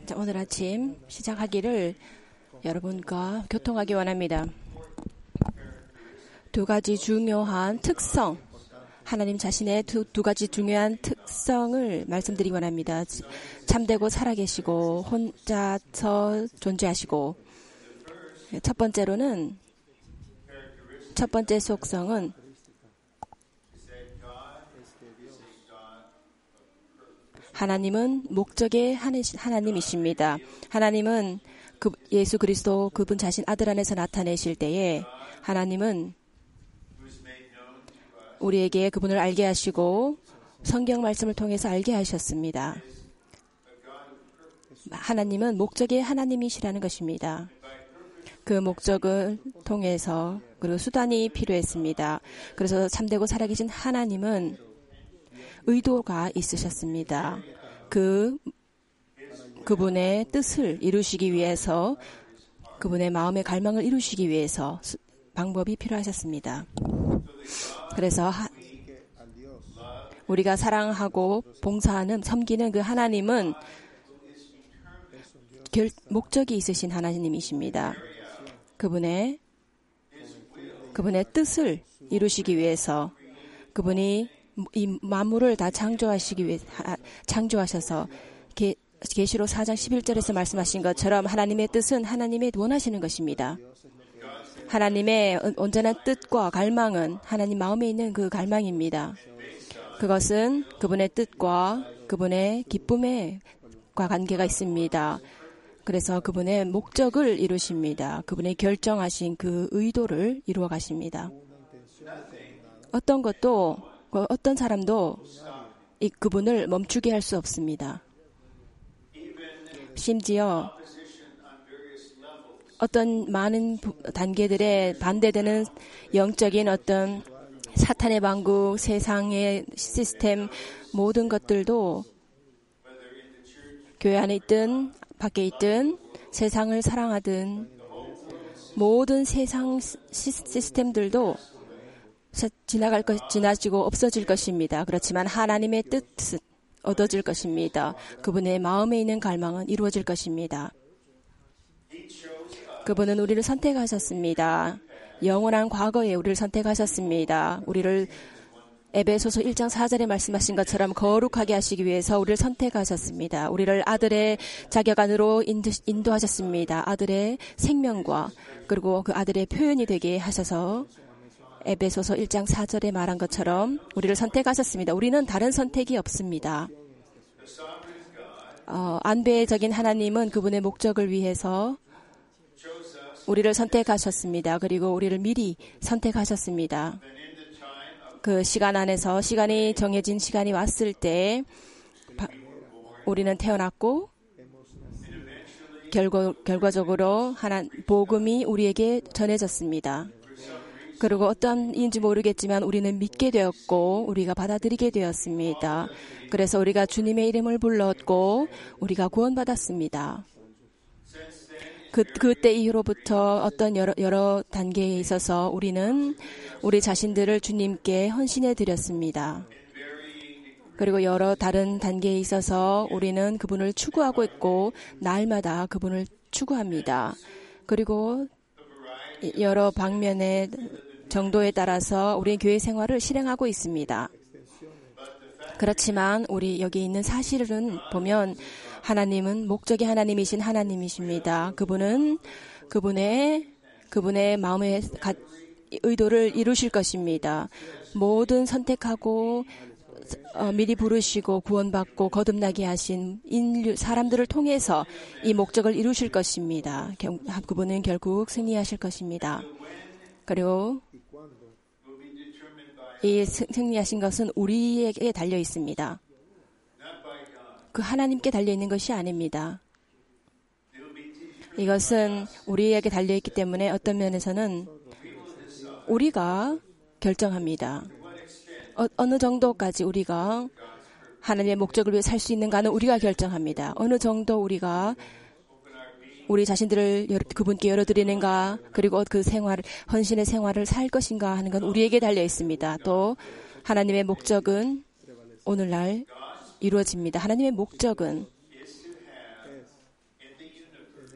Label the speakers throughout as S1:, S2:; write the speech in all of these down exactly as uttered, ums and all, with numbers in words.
S1: 자, 오늘 아침 시작하기를 여러분과 교통하기 원합니다. 두 가지 중요한 특성, 하나님 자신의 두, 두 가지 중요한 특성을 말씀드리기 원합니다. 참되고 살아계시고 혼자서 존재하시고, 첫 번째로는 첫 번째 속성은 하나님은 목적의 하나님이십니다. 하나님은 그 예수 그리스도 그분 자신 아들 안에서 나타내실 때에 하나님은 우리에게 그분을 알게 하시고 성경 말씀을 통해서 알게 하셨습니다. 하나님은 목적의 하나님이시라는 것입니다. 그 목적을 통해서 그리고 수단이 필요했습니다. 그래서 참되고 살아계신 하나님은 의도가 있으셨습니다. 그, 그분의 뜻을 이루시기 위해서, 그분의 마음의 갈망을 이루시기 위해서 수, 방법이 필요하셨습니다. 그래서 하, 우리가 사랑하고 봉사하는, 섬기는 그 하나님은 결, 목적이 있으신 하나님이십니다. 그분의, 그분의 뜻을 이루시기 위해서 그분이 이 만물을 다 창조하시기 위해 창조하셔서 게, 계시록 사 장 십일 절에서 말씀하신 것처럼 하나님의 뜻은 하나님의 원하시는 것입니다. 하나님의 온전한 뜻과 갈망은 하나님 마음에 있는 그 갈망입니다. 그것은 그분의 뜻과 그분의 기쁨과 관계가 있습니다. 그래서 그분의 목적을 이루십니다. 그분의 결정하신 그 의도를 이루어 가십니다. 어떤 것도 어떤 사람도 이 그분을 멈추게 할 수 없습니다. 심지어 어떤 많은 단계들에 반대되는 영적인 어떤 사탄의 방국, 세상의 시스템, 모든 것들도 교회 안에 있든 밖에 있든 세상을 사랑하든 모든 세상 시스템들도 지나갈 것, 지나치고 없어질 것입니다. 그렇지만 하나님의 뜻은 얻어질 것입니다. 그분의 마음에 있는 갈망은 이루어질 것입니다. 그분은 우리를 선택하셨습니다. 영원한 과거에 우리를 선택하셨습니다. 우리를 에베소서 일 장 사 절에 말씀하신 것처럼 거룩하게 하시기 위해서 우리를 선택하셨습니다. 우리를 아들의 자격 안으로 인도, 인도하셨습니다. 아들의 생명과 그리고 그 아들의 표현이 되게 하셔서 에베소서 일 장 사 절에 말한 것처럼 우리를 선택하셨습니다. 우리는 다른 선택이 없습니다. 어, 안배적인 하나님은 그분의 목적을 위해서 우리를 선택하셨습니다. 그리고 우리를 미리 선택하셨습니다. 그 시간 안에서 시간이 정해진 시간이 왔을 때 바, 우리는 태어났고 결과, 결과적으로 하나, 복음이 우리에게 전해졌습니다. 그리고 어떤 이인지 모르겠지만 우리는 믿게 되었고 우리가 받아들이게 되었습니다. 그래서 우리가 주님의 이름을 불렀고 우리가 구원받았습니다. 그, 그때 이후로부터 어떤 여러, 여러 단계에 있어서 우리는 우리 자신들을 주님께 헌신해 드렸습니다. 그리고 여러 다른 단계에 있어서 우리는 그분을 추구하고 있고 날마다 그분을 추구합니다. 그리고 여러 방면의 정도에 따라서 우리의 교회 생활을 실행하고 있습니다. 그렇지만 우리 여기 있는 사실은 보면 하나님은 목적의 하나님이신 하나님이십니다. 그분은 그분의 그분의 마음의 의도를 이루실 것입니다. 모든 선택하고 어, 미리 부르시고 구원받고 거듭나게 하신 인류 사람들을 통해서 이 목적을 이루실 것입니다. 경, 그분은 결국 승리하실 것입니다. 그리고 이 승리하신 것은 우리에게 달려 있습니다. 그 하나님께 달려 있는 것이 아닙니다. 이것은 우리에게 달려 있기 때문에 어떤 면에서는 우리가 결정합니다. 어, 어느 정도까지 우리가 하나님의 목적을 위해 살 수 있는가는 우리가 결정합니다. 어느 정도 우리가 우리 자신들을 그분께 열어드리는가, 그리고 그 생활, 헌신의 생활을 살 것인가 하는 건 우리에게 달려 있습니다. 또 하나님의 목적은 오늘날 이루어집니다. 하나님의 목적은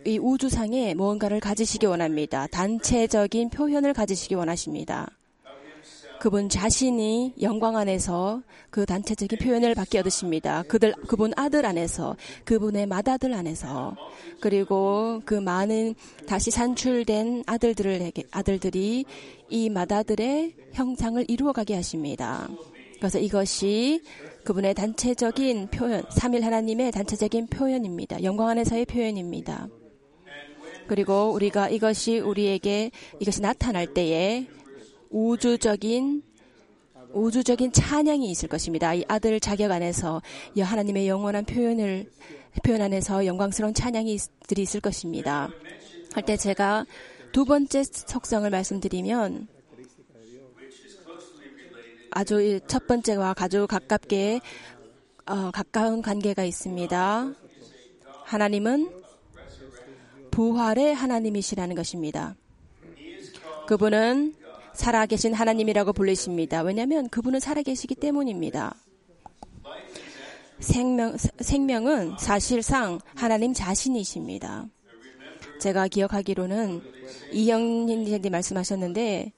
S1: 이 우주상에 무언가를 가지시기 원합니다. 단체적인 표현을 가지시기 원하십니다. 그분 자신이 영광 안에서 그 단체적인 표현을 받게 얻으십니다. 그들, 그분 아들 안에서, 그분의 맏아들 안에서, 그리고 그 많은 다시 산출된 아들들에게, 아들들이 이 맏아들의 형상을 이루어가게 하십니다. 그래서 이것이 그분의 단체적인 표현, 삼일 하나님의 단체적인 표현입니다. 영광 안에서의 표현입니다. 그리고 우리가 이것이 우리에게 이것이 나타날 때에 우주적인 우주적인 찬양이 있을 것입니다. 이 아들 자격 안에서 하나님의 영원한 표현을 표현 안에서 영광스러운 찬양이 들이 있을 것입니다. 할 때 제가 두 번째 속성을 말씀드리면 아주 첫 번째와 아주 가깝게 어, 가까운 관계가 있습니다. 하나님은 부활의 하나님이시라는 것입니다. 그분은 살아계신 하나님이라고 불리십니다. 왜냐하면 그분은 살아계시기 때문입니다. 생명, 생명은 사실상 하나님 자신이십니다. 제가 기억하기로는 이영님이 말씀하셨는데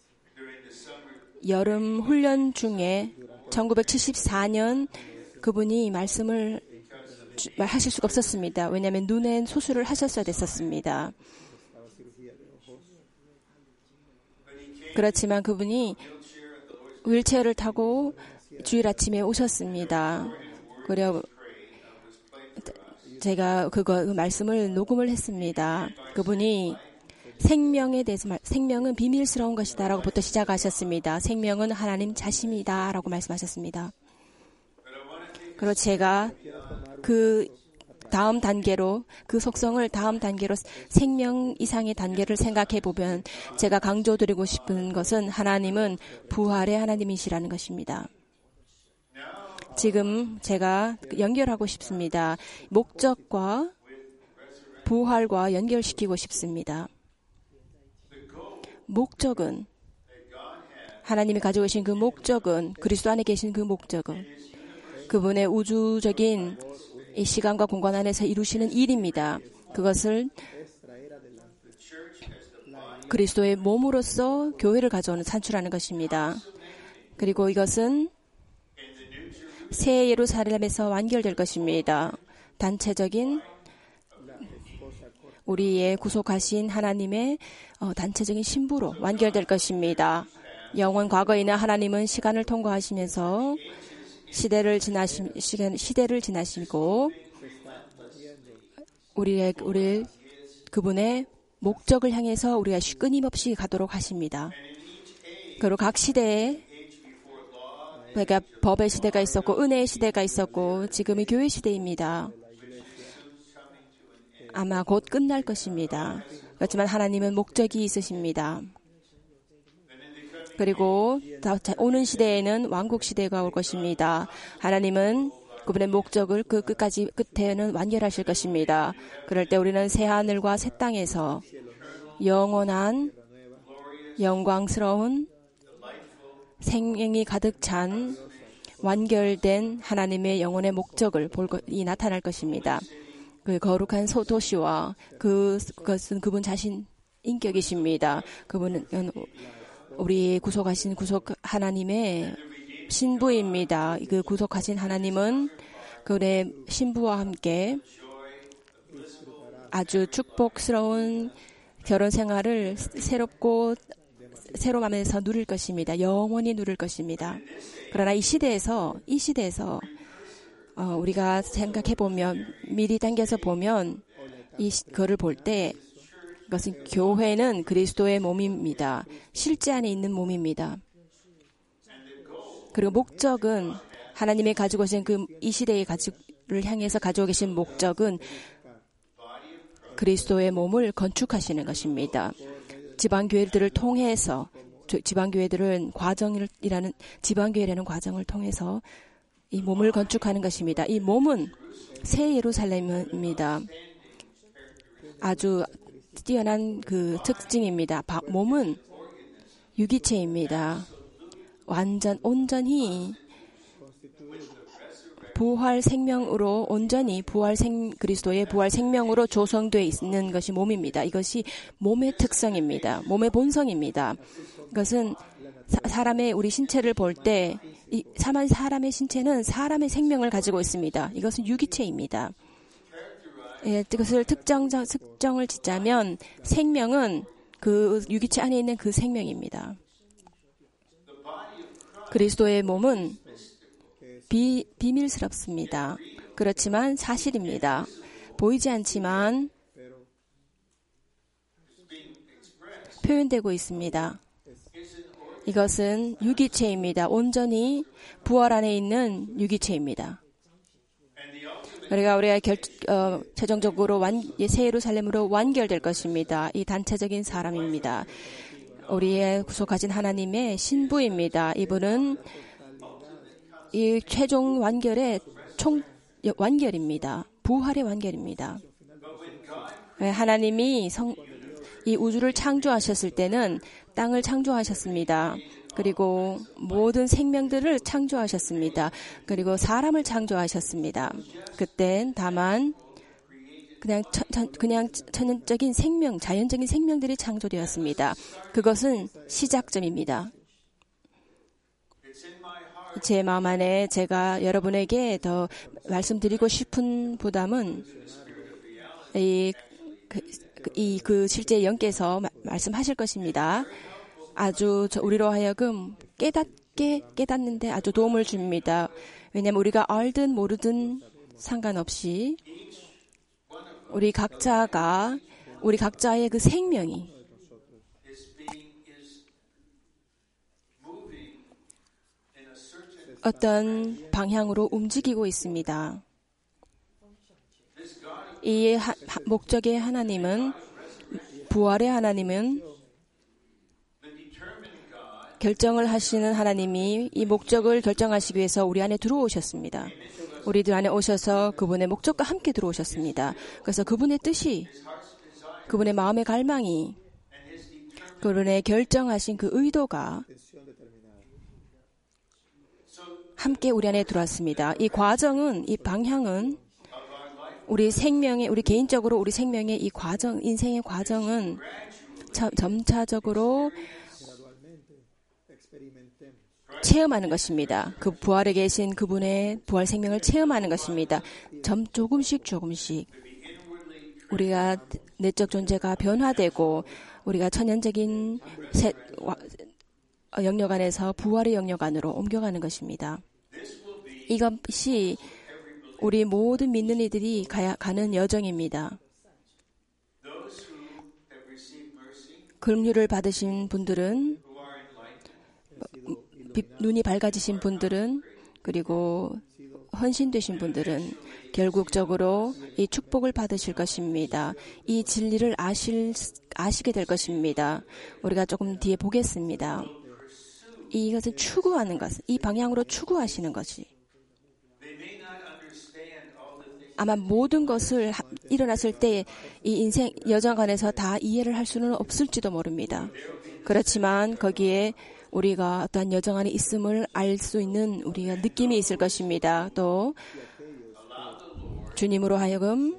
S1: 여름 훈련 중에 천구백칠십사 년 그분이 말씀을 하실 수가 없었습니다. 왜냐하면 눈엔 수술을 하셨어야 됐었습니다. 그렇지만 그분이 휠체어를 타고 주일 아침에 오셨습니다. 그리고 제가 그거 그 말씀을 녹음을 했습니다. 그분이 생명에 대해서 말, 생명은 비밀스러운 것이다라고부터 시작하셨습니다. 생명은 하나님 자신이다라고 말씀하셨습니다. 그리고 제가 그 다음 단계로 그 속성을 다음 단계로 생명 이상의 단계를 생각해 보면 제가 강조드리고 싶은 것은 하나님은 부활의 하나님이시라는 것입니다. 지금 제가 연결하고 싶습니다. 목적과 부활과 연결시키고 싶습니다. 목적은 하나님이 가지고 계신 그 목적은 그리스도 안에 계신 그 목적은 그분의 우주적인 이 시간과 공간 안에서 이루시는 일입니다. 그것을 그리스도의 몸으로서 교회를 가져오는 산출하는 것입니다. 그리고 이것은 새 예루살렘에서 완결될 것입니다. 단체적인 우리의 구속하신 하나님의 단체적인 신부로 완결될 것입니다. 영원 과거에는 하나님은 시간을 통과하시면서 시대를 지나시, 시간, 시대를 지나시고, 우리의, 우리, 그분의 목적을 향해서 우리가 끊임없이 가도록 하십니다. 그리고 각 시대에, 그러니까 법의 시대가 있었고, 은혜의 시대가 있었고, 지금이 교회 시대입니다. 아마 곧 끝날 것입니다. 그렇지만 하나님은 목적이 있으십니다. 그리고 오는 시대에는 왕국 시대가 올 것입니다. 하나님은 그분의 목적을 그 끝까지 끝에는 완결하실 것입니다. 그럴 때 우리는 새 하늘과 새 땅에서 영원한 영광스러운 생명이 가득 찬 완결된 하나님의 영혼의 목적을 볼 것이 나타날 것입니다. 그 거룩한 소도시와 그, 그것은 그분 자신 인격이십니다. 그분은 우리 구속하신 구속 하나님의 신부입니다. 그 구속하신 하나님은 그의 신부와 함께 아주 축복스러운 결혼 생활을 새롭고 새로움에서 누릴 것입니다. 영원히 누릴 것입니다. 그러나 이 시대에서 이 시대에서 어, 우리가 생각해 보면 미리 당겨서 보면 이 거를 볼 때 그것은 교회는 그리스도의 몸입니다. 실제 안에 있는 몸입니다. 그리고 목적은 하나님이 가지고 계신 그 이 시대의 가지를 향해서 가지고 계신 목적은 그리스도의 몸을 건축하시는 것입니다. 지방교회들을 통해서 지방교회들은 과정이라는 지방교회라는 과정을 통해서 이 몸을 건축하는 것입니다. 이 몸은 새 예루살렘입니다. 아주 뛰어난 그 특징입니다. 몸은 유기체입니다. 완전 온전히 부활 생명으로 온전히 부활 생 그리스도의 부활 생명으로 조성되어 있는 것이 몸입니다. 이것이 몸의 특성입니다. 몸의 본성입니다. 이것은 사, 사람의 우리 신체를 볼 때 이 사람의 신체는 사람의 생명을 가지고 있습니다. 이것은 유기체입니다. 예, 그것을 특정 특정을 짓자면 생명은 그 유기체 안에 있는 그 생명입니다. 그리스도의 몸은 비, 비밀스럽습니다. 그렇지만 사실입니다. 보이지 않지만 표현되고 있습니다. 이것은 유기체입니다. 온전히 부활 안에 있는 유기체입니다. 우리가 우리가 결, 어, 최종적으로 완, 새 예루살렘으로 완결될 것입니다. 이 단체적인 사람입니다. 우리의 구속하신 하나님의 신부입니다. 이분은 이 최종 완결의 총 완결입니다. 부활의 완결입니다. 하나님이 성, 이 우주를 창조하셨을 때는 땅을 창조하셨습니다. 그리고 모든 생명들을 창조하셨습니다. 그리고 사람을 창조하셨습니다. 그땐 다만 그냥 천, 천, 그냥 천연적인 생명, 자연적인 생명들이 창조되었습니다. 그것은 시작점입니다. 제 마음 안에 제가 여러분에게 더 말씀드리고 싶은 부담은 이 그, 이, 그 실제 영께서 마, 말씀하실 것입니다. 아주 저 우리로 하여금 깨닫게 깨닫는데 아주 도움을 줍니다. 왜냐하면 우리가 알든 모르든 상관없이 우리 각자가 우리 각자의 그 생명이 어떤 방향으로 움직이고 있습니다. 이 하, 하, 목적의 하나님은 부활의 하나님은 결정을 하시는 하나님이 이 목적을 결정하시기 위해서 우리 안에 들어오셨습니다. 우리들 안에 오셔서 그분의 목적과 함께 들어오셨습니다. 그래서 그분의 뜻이, 그분의 마음의 갈망이, 그분의 결정하신 그 의도가 함께 우리 안에 들어왔습니다. 이 과정은, 이 방향은 우리 생명의, 우리 개인적으로 우리 생명의 이 과정, 인생의 과정은 점차적으로 체험하는 것입니다. 그 부활에 계신 그분의 부활 생명을 체험하는 것입니다. 점 조금씩 조금씩 우리가 내적 존재가 변화되고 우리가 천연적인 새, 영역 안에서 부활의 영역 안으로 옮겨가는 것입니다. 이것이 우리 모든 믿는 이들이 가야, 가는 여정입니다. 긍휼을 받으신 분들은, 눈이 밝아지신 분들은, 그리고 헌신되신 분들은 결국적으로 이 축복을 받으실 것입니다. 이 진리를 아실, 아시게 될 것입니다. 우리가 조금 뒤에 보겠습니다. 이것을 추구하는 것, 이 방향으로 추구하시는 것이 아마 모든 것을 일어났을 때 이 인생 여정 안에서 다 이해를 할 수는 없을지도 모릅니다. 그렇지만 거기에 우리가 어떠한 여정 안에 있음을 알 수 있는 우리가 느낌이 있을 것입니다. 또 주님으로 하여금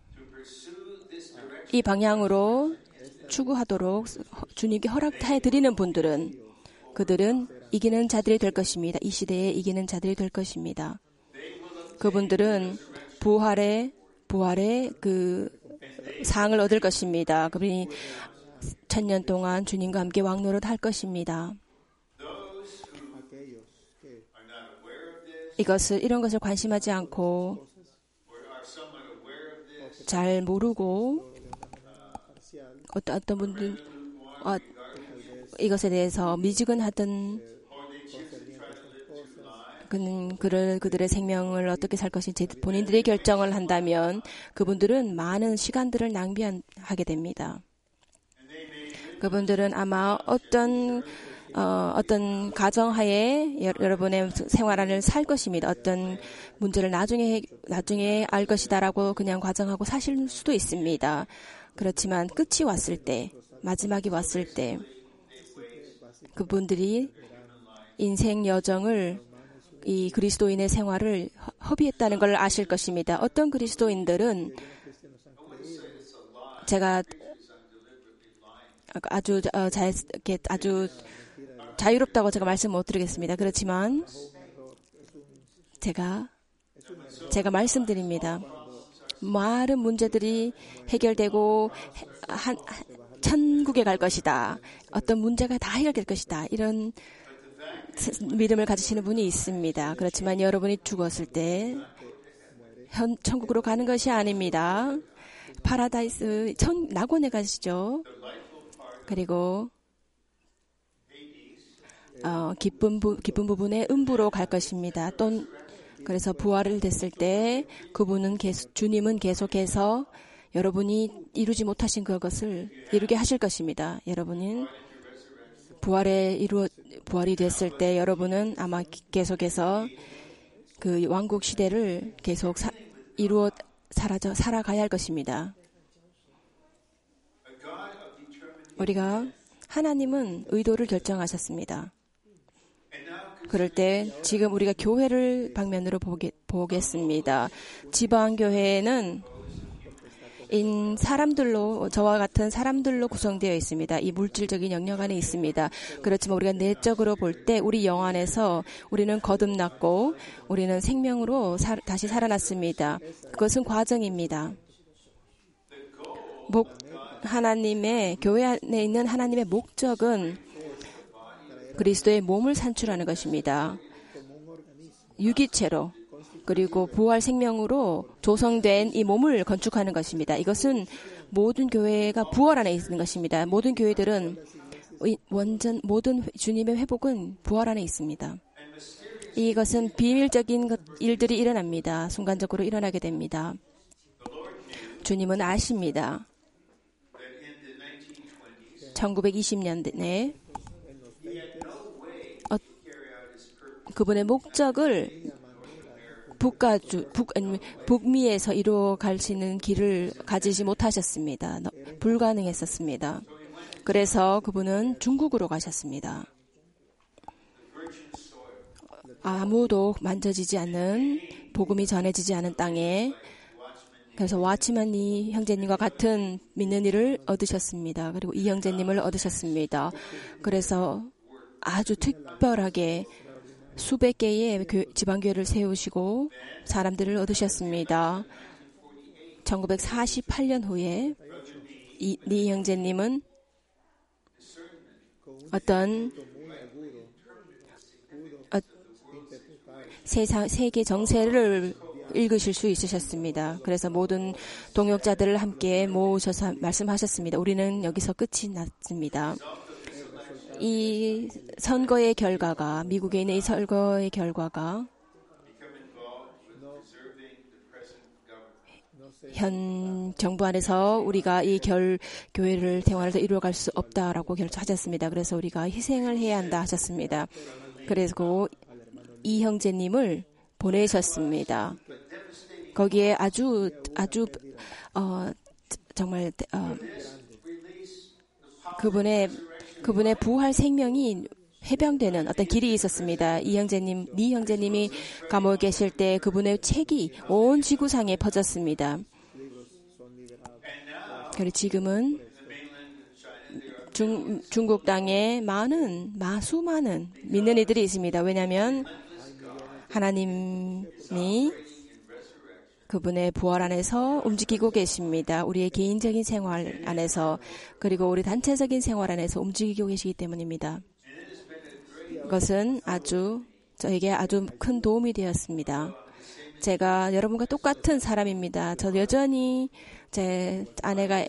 S1: 이 방향으로 추구하도록 주님께 허락해 드리는 분들은 그들은 이기는 자들이 될 것입니다. 이 시대에 이기는 자들이 될 것입니다. 그분들은 부활의 부활의 그 상을 얻을 것입니다. 그분이 천년 동안 주님과 함께 왕노릇 할 것입니다. 이것을 이런 것을 관심하지 않고 잘 모르고 어떤 어떤 분들 어, 이것에 대해서 미지근하던 그는 그를 그들의 생명을 어떻게 살 것인지 본인들이 결정을 한다면 그분들은 많은 시간들을 낭비하게 됩니다. 그분들은 아마 어떤 어, 어떤 가정하에 여러분의 생활안을 살 것입니다. 어떤 문제를 나중에 나중에 알 것이다라고 그냥 과정하고 사실 수도 있습니다. 그렇지만 끝이 왔을 때, 마지막이 왔을 때 그분들이 인생 여정을 이 그리스도인의 생활을 허비했다는 걸 아실 것입니다. 어떤 그리스도인들은 제가 아주 어, 자, 아주 자유롭다고 제가 말씀 못 드리겠습니다. 그렇지만 제가 제가 말씀드립니다. 많은 문제들이 해결되고 한, 천국에 갈 것이다. 어떤 문제가 다 해결될 것이다. 이런 믿음을 가지시는 분이 있습니다. 그렇지만 여러분이 죽었을 때 현 천국으로 가는 것이 아닙니다. 파라다이스 천 낙원에 가시죠. 그리고 어, 기쁜 부, 기쁜 부분의 음부로 갈 것입니다. 또 그래서 부활을 됐을 때 그분은 계속, 주님은 계속해서 여러분이 이루지 못하신 그것을 이루게 하실 것입니다. 여러분은 부활에 이루 부활이 됐을 때 여러분은 아마 계속해서 그 왕국 시대를 계속 사, 이루어 살아져 살아가야 할 것입니다. 우리가 하나님은 의도를 결정하셨습니다. 그럴 때 지금 우리가 교회를 방면으로 보게, 보겠습니다. 지방교회는 인 사람들로 저와 같은 사람들로 구성되어 있습니다. 이 물질적인 영역 안에 있습니다. 그렇지만 우리가 내적으로 볼 때 우리 영 안에서 우리는 거듭났고 우리는 생명으로 사, 다시 살아났습니다. 그것은 과정입니다. 목, 하나님의 교회 안에 있는 하나님의 목적은 그리스도의 몸을 산출하는 것입니다. 유기체로 그리고 부활 생명으로 조성된 이 몸을 건축하는 것입니다. 이것은 모든 교회가 부활 안에 있는 것입니다. 모든 교회들은 완전 모든 주님의 회복은 부활 안에 있습니다. 이것은 비밀적인 일들이 일어납니다. 순간적으로 일어나게 됩니다. 주님은 아십니다. 천구백이십 년대에 어, 그분의 목적을 북가주, 북, 북미에서 이루어 갈 수 있는 길을 가지지 못하셨습니다. 불가능했었습니다. 그래서 그분은 중국으로 가셨습니다. 아무도 만져지지 않는, 복음이 전해지지 않은 땅에, 그래서 와치만이 형제님과 같은 믿는 일을 얻으셨습니다. 그리고 이 형제님을 얻으셨습니다. 그래서 아주 특별하게 수백 개의 지방교회를 세우시고 사람들을 얻으셨습니다. 천구백사십팔 년 후에 이, 이 형제님은 어떤 어, 세상, 세계 정세를 읽으실 수 있으셨습니다. 그래서 모든 동역자들을 함께 모으셔서 말씀하셨습니다. 우리는 여기서 끝이 났습니다. 이 선거의 결과가, 미국에 있는 이 선거의 결과가 현 정부 안에서 우리가 이 결, 교회를 생활에서 이루어갈 수 없다라고 결정하셨습니다. 그래서 우리가 희생을 해야 한다 하셨습니다. 그래서 이 형제님을 보내셨습니다. 거기에 아주, 아주, 어, 정말, 어, 그분의 그분의 부활 생명이 해병되는 어떤 길이 있었습니다. 이 형제님, 니 형제님이 감옥에 계실 때 그분의 책이 온 지구상에 퍼졌습니다. 그리고 지금은 중, 중국 땅에 많은, 마수많은 믿는 이들이 있습니다. 왜냐하면 하나님이 그분의 부활 안에서 움직이고 계십니다. 우리의 개인적인 생활 안에서 그리고 우리 단체적인 생활 안에서 움직이고 계시기 때문입니다. 그것은 아주 저에게 아주 큰 도움이 되었습니다. 제가 여러분과 똑같은 사람입니다. 저 여전히 제 아내가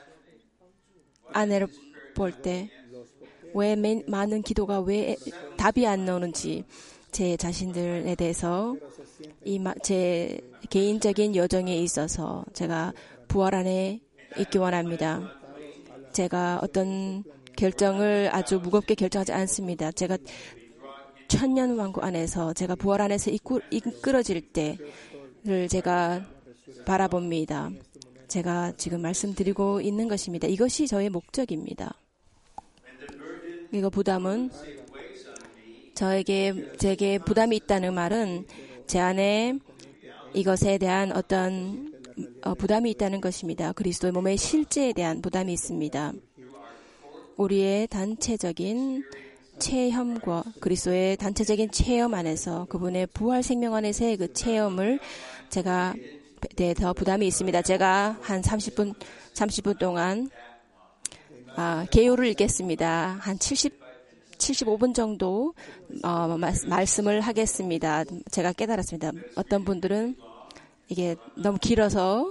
S1: 아내를 볼 때 왜 많은 기도가 왜 답이 안 나오는지 제 자신들에 대해서 이 제 개인적인 여정에 있어서 제가 부활 안에 있기 원합니다. 제가 어떤 결정을 아주 무겁게 결정하지 않습니다. 제가 천년 왕국 안에서 제가 부활 안에서 이끌, 이끌어질 때를 제가 바라봅니다. 제가 지금 말씀드리고 있는 것입니다. 이것이 저의 목적입니다. 이거 부담은 저에게 제게 부담이 있다는 말은 제 안에 이것에 대한 어떤 어, 부담이 있다는 것입니다. 그리스도의 몸의 실제에 대한 부담이 있습니다. 우리의 단체적인 체험과 그리스도의 단체적인 체험 안에서 그분의 부활 생명 안에서의 그 체험을 제가 네, 더 부담이 있습니다. 제가 한 삼십 분, 삼십 분 동안 아, 개요를 읽겠습니다. 한 칠십, 칠십오 분 정도 어, 마, 말씀을 하겠습니다. 제가 깨달았습니다. 어떤 분들은 이게 너무 길어서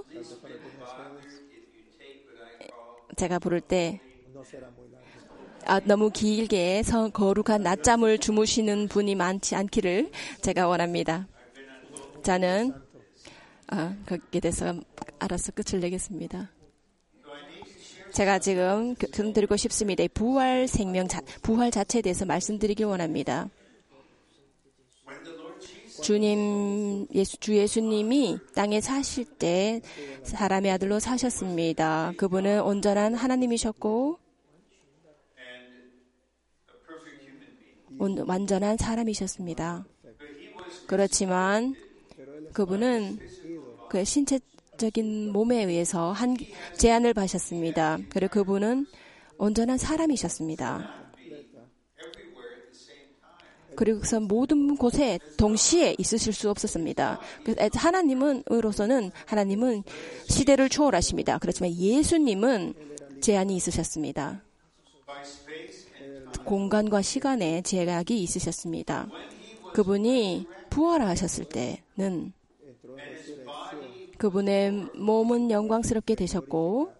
S1: 제가 부를 때 아, 너무 길게 성, 거룩한 낮잠을 주무시는 분이 많지 않기를 제가 원합니다. 저는 아, 거기에 대해서 알아서 끝을 내겠습니다. 제가 지금 드리고 싶습니다. 부활 생명, 자, 부활 자체에 대해서 말씀드리길 원합니다. 주님, 예수, 주 예수님이 땅에 사실 때 사람의 아들로 사셨습니다. 그분은 온전한 하나님이셨고 온, 완전한 사람이셨습니다. 그렇지만 그분은 그 신체적인 몸에 의해서 한 제한을 받으셨습니다. 그리고 그분은 온전한 사람이셨습니다. 그리고서 모든 곳에 동시에 있으실 수 없었습니다. 하나님은으로서는 하나님은 시대를 초월하십니다. 그렇지만 예수님은 제한이 있으셨습니다. 공간과 시간에 제약이 있으셨습니다. 그분이 부활하셨을 때는 그분의 몸은 영광스럽게 되셨고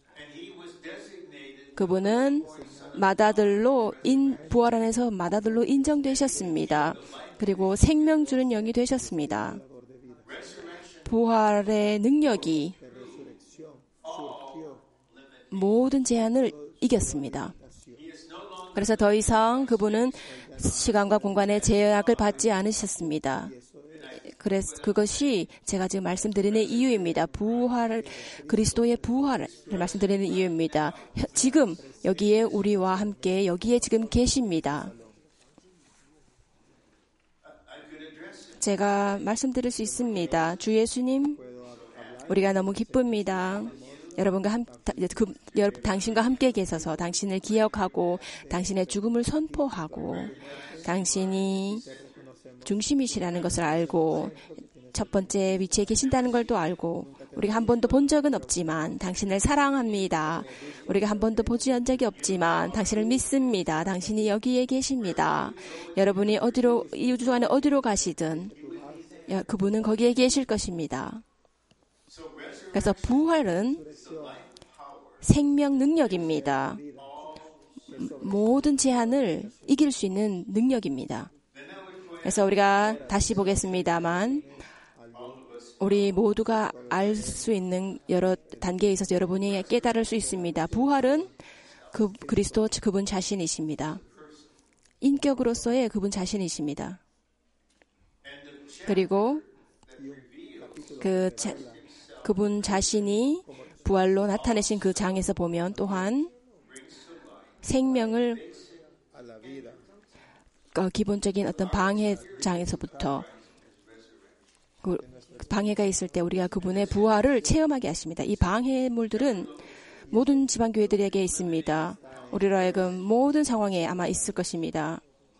S1: 그분은 맏아들로 인, 부활 안에서 맏아들로 인정되셨습니다. 그리고 생명 주는 영이 되셨습니다. 부활의 능력이 모든 제한을 이겼습니다. 그래서 더 이상 그분은 시간과 공간의 제약을 받지 않으셨습니다. 그래서 그것이 제가 지금 말씀드리는 이유입니다. 부활, 그리스도의 부활을 말씀드리는 이유입니다. 지금 여기에 우리와 함께 여기에 지금 계십니다. 제가 말씀드릴 수 있습니다. 주 예수님, 우리가 너무 기쁩니다. 여러분과 함, 그, 여러분, 당신과 함께 계셔서 당신을 기억하고 당신의 죽음을 선포하고 당신이 중심이시라는 것을 알고 첫 번째 위치에 계신다는 걸 또 알고 우리가 한 번도 본 적은 없지만 당신을 사랑합니다. 우리가 한 번도 보지 한 적이 없지만 당신을 믿습니다. 당신이 여기에 계십니다. 여러분이 어디로 이 우주 안에 어디로 가시든 그분은 거기에 계실 것입니다. 그래서 부활은 생명 능력입니다. 모든 제한을 이길 수 있는 능력입니다. 그래서 우리가 다시 보겠습니다만 우리 모두가 알 수 있는 여러 단계에 있어서 여러분이 깨달을 수 있습니다. 부활은 그 그리스도 그분 자신이십니다. 인격으로서의 그분 자신이십니다. 그리고 그 자, 그분 자신이 부활로 나타내신 그 장에서 보면 또한 생명을 어, 기본적인 어떤 방해장에서부터 그 방해가 있을 때 우리가 그분의 부활을 체험하게 하십니다. 이 방해물들은 모든 지방교회들에게 있습니다. 우리로 하여금 모든 상황에 아마 있을 것입니다.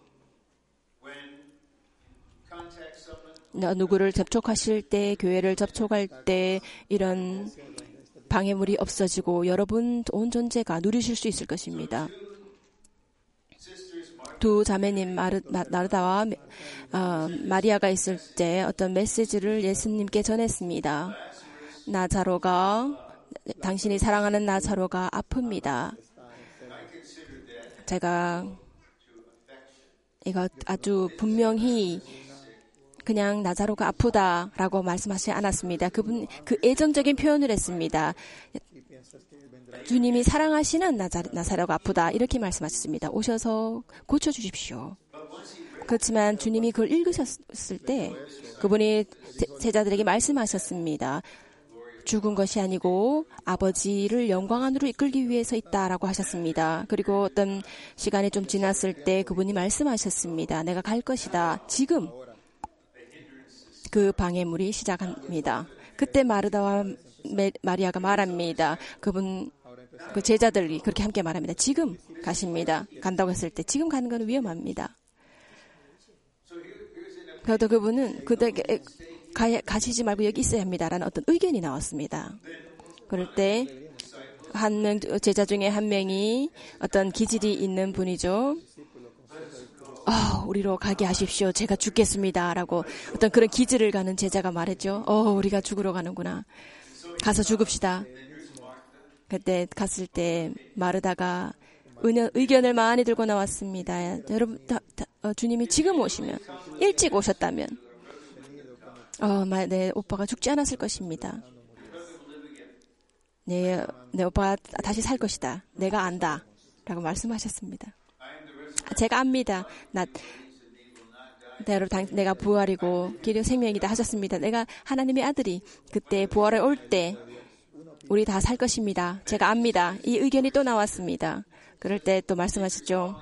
S1: 누구를 접촉하실 때, 교회를 접촉할 때 이런 방해물이 없어지고 여러분 온 존재가 누리실 수 있을 것입니다. 두 자매님 마르, 나르다와 어, 마리아가 있을 때 어떤 메시지를 예수님께 전했습니다. 나사로가 당신이 사랑하는 나사로가 아픕니다. 제가 이거 아주 분명히 그냥 나사로가 아프다라고 말씀하시지 않았습니다. 그분 그 애정적인 표현을 했습니다. 주님이 사랑하시는 나사, 나사로가 아프다 이렇게 말씀하셨습니다. 오셔서 고쳐주십시오. 그렇지만 주님이 그걸 읽으셨을 때 그분이 제자들에게 말씀하셨습니다. 죽은 것이 아니고 아버지를 영광 안으로 이끌기 위해서 있다라고 하셨습니다. 그리고 어떤 시간이 좀 지났을 때 그분이 말씀하셨습니다. 내가 갈 것이다. 지금 그 방해물이 시작합니다. 그때 마르다와 마리아가 말합니다. 그분 그 제자들이 그렇게 함께 말합니다. 지금 가십니다. 간다고 했을 때 지금 가는 건 위험합니다. 그래도 그분은 그들에게 가, 가시지 말고 여기 있어야 합니다라는 어떤 의견이 나왔습니다. 그럴 때 한 명 제자 중에 한 명이 어떤 기질이 있는 분이죠. 어, 우리로 가게 하십시오. 제가 죽겠습니다라고 어떤 그런 기질을 가는 제자가 말했죠. 어, 우리가 죽으러 가는구나. 가서 죽읍시다. 그때 갔을 때 마르다가 의견, 의견을 많이 들고 나왔습니다. 여러분, 다, 다, 어, 주님이 지금 오시면 일찍 오셨다면 어, 내 오빠가 죽지 않았을 것입니다. 내, 내 오빠가 다시 살 것이다. 내가 안다. 라고 말씀하셨습니다. 제가 압니다. 나, 내가 부활이고 길이 생명이다 하셨습니다. 내가 하나님의 아들이 그때 부활에 올 때 우리 다 살 것입니다. 제가 압니다. 이 의견이 또 나왔습니다. 그럴 때 또 말씀하셨죠.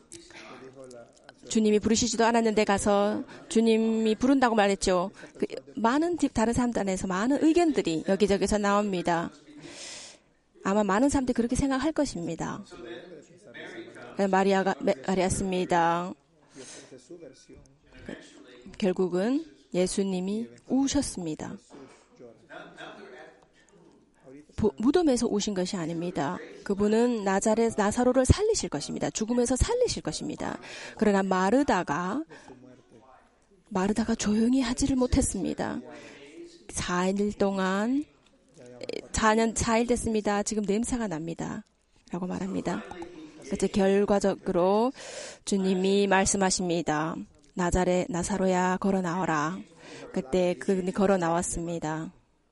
S1: 주님이 부르시지도 않았는데 가서 주님이 부른다고 말했죠. 그 많은 다른 사람들 안에서 많은 의견들이 여기저기서 나옵니다. 아마 많은 사람들이 그렇게 생각할 것입니다. 마리아가 마리아였습니다. 결국은 예수님이 우셨습니다. 부, 무덤에서 오신 것이 아닙니다. 그분은 나자렛 나사로를 살리실 것입니다. 죽음에서 살리실 것입니다. 그러나 마르다가 마르다가 조용히 하지를 못했습니다. 사 일 동안 사 년 사 일 됐습니다. 지금 냄새가 납니다. 라고 말합니다. 그래서 결과적으로 주님이 말씀하십니다. 나자렛 나사로야 걸어 나와라. 그때 그분이 걸어 나왔습니다.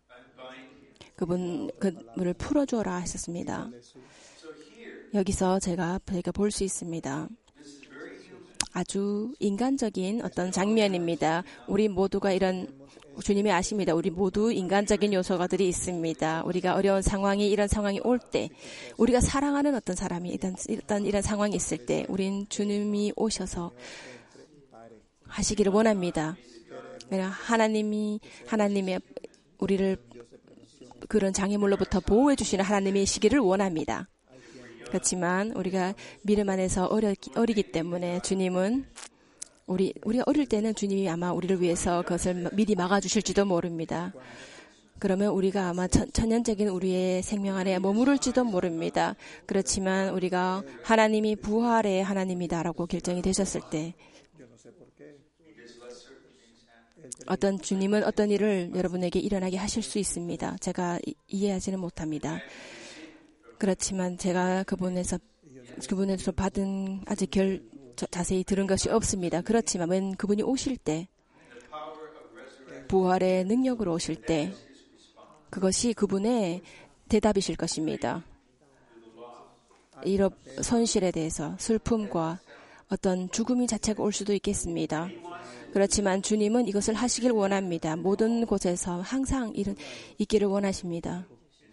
S1: 그분 그분을 풀어줘라 했었습니다. 여기서 제가 저희가 볼 수 있습니다. 아주 인간적인 어떤 장면입니다. 우리 모두가 이런 주님이 아십니다. 우리 모두 인간적인 요소가들이 있습니다. 우리가 어려운 상황이 이런 상황이 올 때, 우리가 사랑하는 어떤 사람이 일단 일단 이런 상황이 있을 때, 우린 주님이 오셔서 하시기를 원합니다. 하나님이 하나님의 우리를 그런 장애물로부터 보호해 주시는 하나님이시기를 원합니다. 그렇지만 우리가 믿음 안에서 어리, 어리기 때문에 주님은 우리 우리가 어릴 때는 주님이 아마 우리를 위해서 그것을 미리 막아주실지도 모릅니다. 그러면 우리가 아마 천, 천연적인 우리의 생명 안에 머무를지도 모릅니다. 그렇지만 우리가 하나님이 부활의 하나님이다라고 결정이 되셨을 때 어떤 주님은 어떤 일을 여러분에게 일어나게 하실 수 있습니다. 제가 이, 이해하지는 못합니다. 그렇지만 제가 그분에서 그분에서 받은 아직 결 자세히 들은 것이 없습니다. 그렇지만 when 그분이 오실 때 부활의 능력으로 오실 때 그것이 그분의 대답이실 것입니다. 이런 손실에 대해서 슬픔과 어떤 죽음이 자체가 올 수도 있겠습니다. 그렇지만 주님은 이것을 하시길 원합니다. 모든 곳에서 항상 이런 있기를 원하십니다.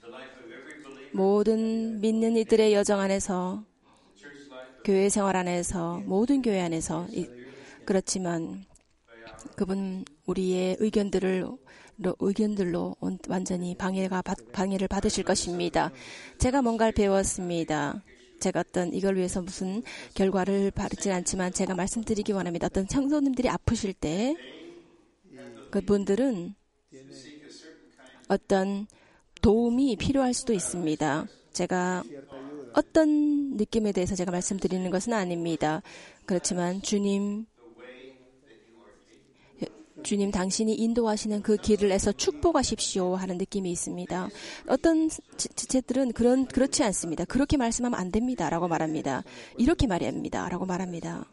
S1: 모든 믿는 이들의 여정 안에서 교회 생활 안에서 모든 교회 안에서 그렇지만 그분 우리의 의견들을 의견들로 완전히 방해가 방해를 받으실 것입니다. 제가 뭔가를 배웠습니다. 제가 어떤 이걸 위해서 무슨 결과를 바르진 않지만 제가 말씀드리기 원합니다. 어떤 청소년들이 아프실 때 그분들은 어떤 도움이 필요할 수도 있습니다. 제가 어떤 느낌에 대해서 제가 말씀드리는 것은 아닙니다. 그렇지만 주님, 주님 당신이 인도하시는 그 길을 해서 축복하십시오 하는 느낌이 있습니다. 어떤 지체들은 그런, 그렇지 않습니다. 그렇게 말씀하면 안 됩니다. 라고 말합니다. 이렇게 말해야 합니다. 라고 말합니다.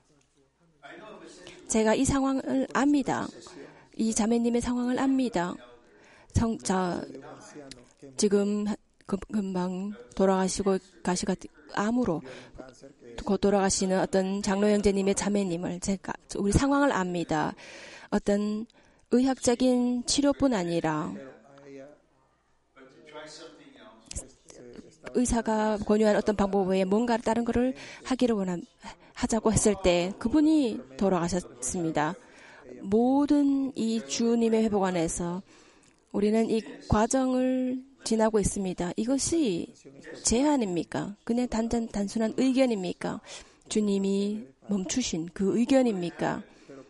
S1: 제가 이 상황을 압니다. 이 자매님의 상황을 압니다. 성, 자, 지금 금방 돌아가시고 가시가 암으로 곧 돌아가시는 어떤 장로 형제님의 자매님을 제가 우리 상황을 압니다. 어떤 의학적인 치료뿐 아니라 의사가 권유한 어떤 방법 외에 뭔가 다른 것을 하기를 원한, 하자고 했을 때 그분이 돌아가셨습니다. 모든 이 주님의 회복 안에서 우리는 이 과정을 지나고 있습니다. 이것이 제한입니까? 그냥 단단, 단순한 의견입니까? 주님이 멈추신 그 의견입니까?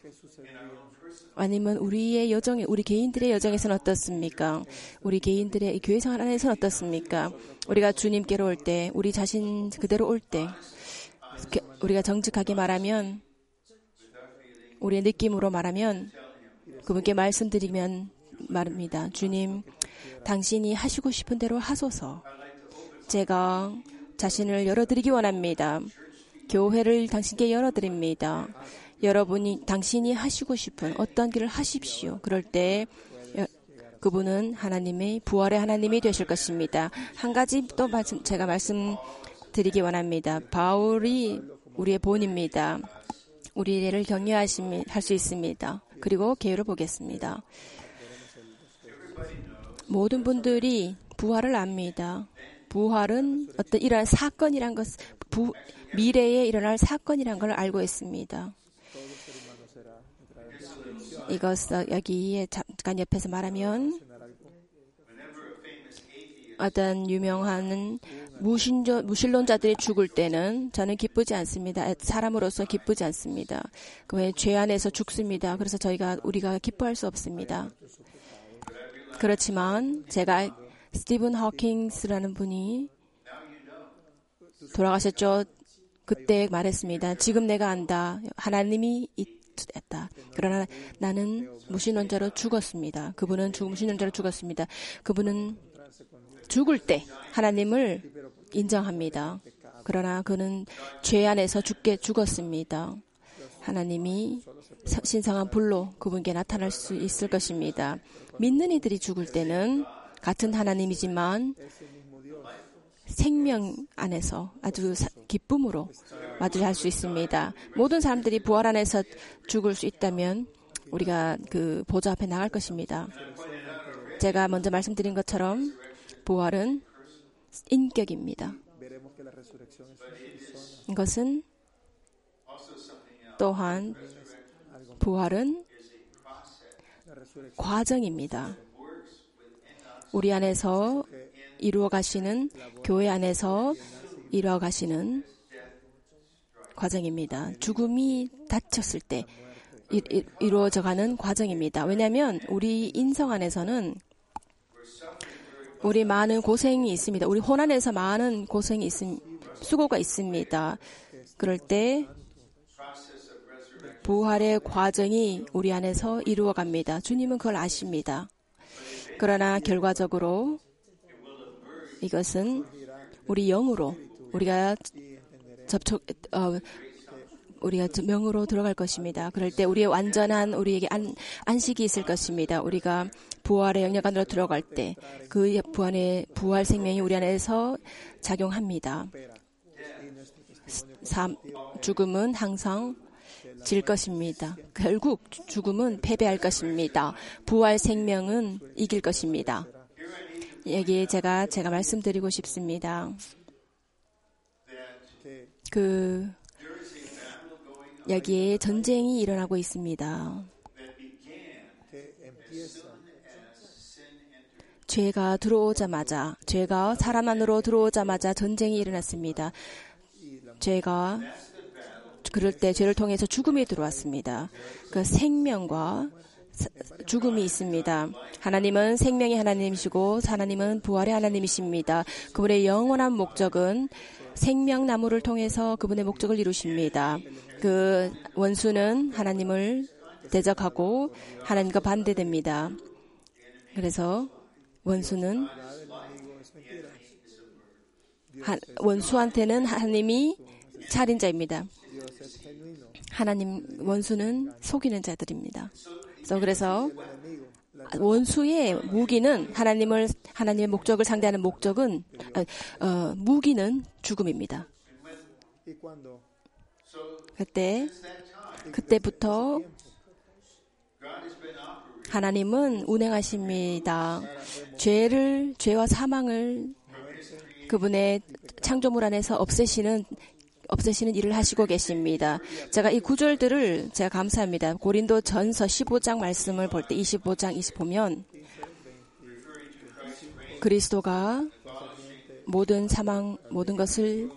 S1: 아니면 우리의 여정에, 우리 개인들의 여정에서는 어떻습니까? 우리 개인들의 이 교회 생활 안에서는 어떻습니까? 우리가 주님께로 올 때, 우리 자신 그대로 올 때, 우리가 정직하게 말하면, 우리의 느낌으로 말하면, 그분께 말씀드리면 말입니다. 주님, 당신이 하시고 싶은 대로 하소서. 제가 자신을 열어드리기 원합니다. 교회를 당신께 열어드립니다. 여러분이 당신이 하시고 싶은 어떤 길을 하십시오. 그럴 때 그분은 하나님의 부활의 하나님이 되실 것입니다. 한 가지 또 말씀, 제가 말씀드리기 원합니다. 바울이 우리의 본입니다. 우리를 격려할 수 있습니다. 그리고 계율을 보겠습니다. 모든 분들이 부활을 압니다. 부활은 어떤 이러한 사건이란 것, 부, 미래에 일어날 사건이란 걸 알고 있습니다. 이것 여기에 잠깐 옆에서 말하면 어떤 유명한 무신조, 무신론자들이 죽을 때는 저는 기쁘지 않습니다. 사람으로서 기쁘지 않습니다. 그 죄 안에서 죽습니다. 그래서 저희가 우리가 기뻐할 수 없습니다. 그렇지만 제가 스티븐 호킹스라는 분이 돌아가셨죠. 그때 말했습니다. 지금 내가 안다. 하나님이 있다. 그러나 나는 무신론자로 죽었습니다. 그분은 무신론자로 죽었습니다. 그분은 죽을 때 하나님을 인정합니다. 그러나 그는 죄 안에서 죽게 죽었습니다. 하나님이 신성한 불로 그분께 나타날 수 있을 것입니다. 믿는 이들이 죽을 때는 같은 하나님이지만 생명 안에서 아주 기쁨으로 맞이할 수 있습니다. 모든 사람들이 부활 안에서 죽을 수 있다면 우리가 그 보좌 앞에 나갈 것입니다. 제가 먼저 말씀드린 것처럼 부활은 인격입니다. 이것은 또한 부활은 과정입니다. 우리 안에서 이루어 가시는, 교회 안에서 이루어 가시는 과정입니다. 죽음이 닥쳤을 때 이루어져 가는 과정입니다. 왜냐하면 우리 인성 안에서는 우리 많은 고생이 있습니다. 우리 혼 안에서 많은 고생이 있음, 수고가 있습니다. 그럴 때 부활의 과정이 우리 안에서 이루어갑니다. 주님은 그걸 아십니다. 그러나 결과적으로 이것은 우리 영으로 우리가 접촉, 어, 우리가 명으로 들어갈 것입니다. 그럴 때 우리의 완전한 우리에게 안, 안식이 있을 것입니다. 우리가 부활의 영역 안으로 들어갈 때 그 부활의 부활 생명이 우리 안에서 작용합니다. 삶, 죽음은 항상 질 것입니다. 결국 죽음은 패배할 것입니다. 부활 생명은 이길 것입니다. 여기 제가 제가 말씀드리고 싶습니다. 그 여기에 전쟁이 일어나고 있습니다. 죄가 들어오자마자, 죄가 사람 안으로 들어오자마자 전쟁이 일어났습니다. 죄가 그럴 때 죄를 통해서 죽음이 들어왔습니다. 그 생명과 죽음이 있습니다. 하나님은 생명의 하나님이시고 하나님은 부활의 하나님이십니다. 그분의 영원한 목적은 생명나무를 통해서 그분의 목적을 이루십니다. 그 원수는 하나님을 대적하고 하나님과 반대됩니다. 그래서 원수는 하, 원수한테는 하나님이 살인자입니다. 하나님 원수는 속이는 자들입니다. 그래서, 그래서 원수의 무기는 하나님을 하나님의 목적을 상대하는 목적은 어, 무기는 죽음입니다. 그때 그때부터 하나님은 운행하십니다. 죄를 죄와 사망을 그분의 창조물 안에서 없애시는 없애시는 일을 하시고 계십니다. 제가 이 구절들을 제가 감사합니다. 고린도 전서 십오 장 말씀을 볼 때 이십오 장 이십 보면 그리스도가 모든 사망 모든 것을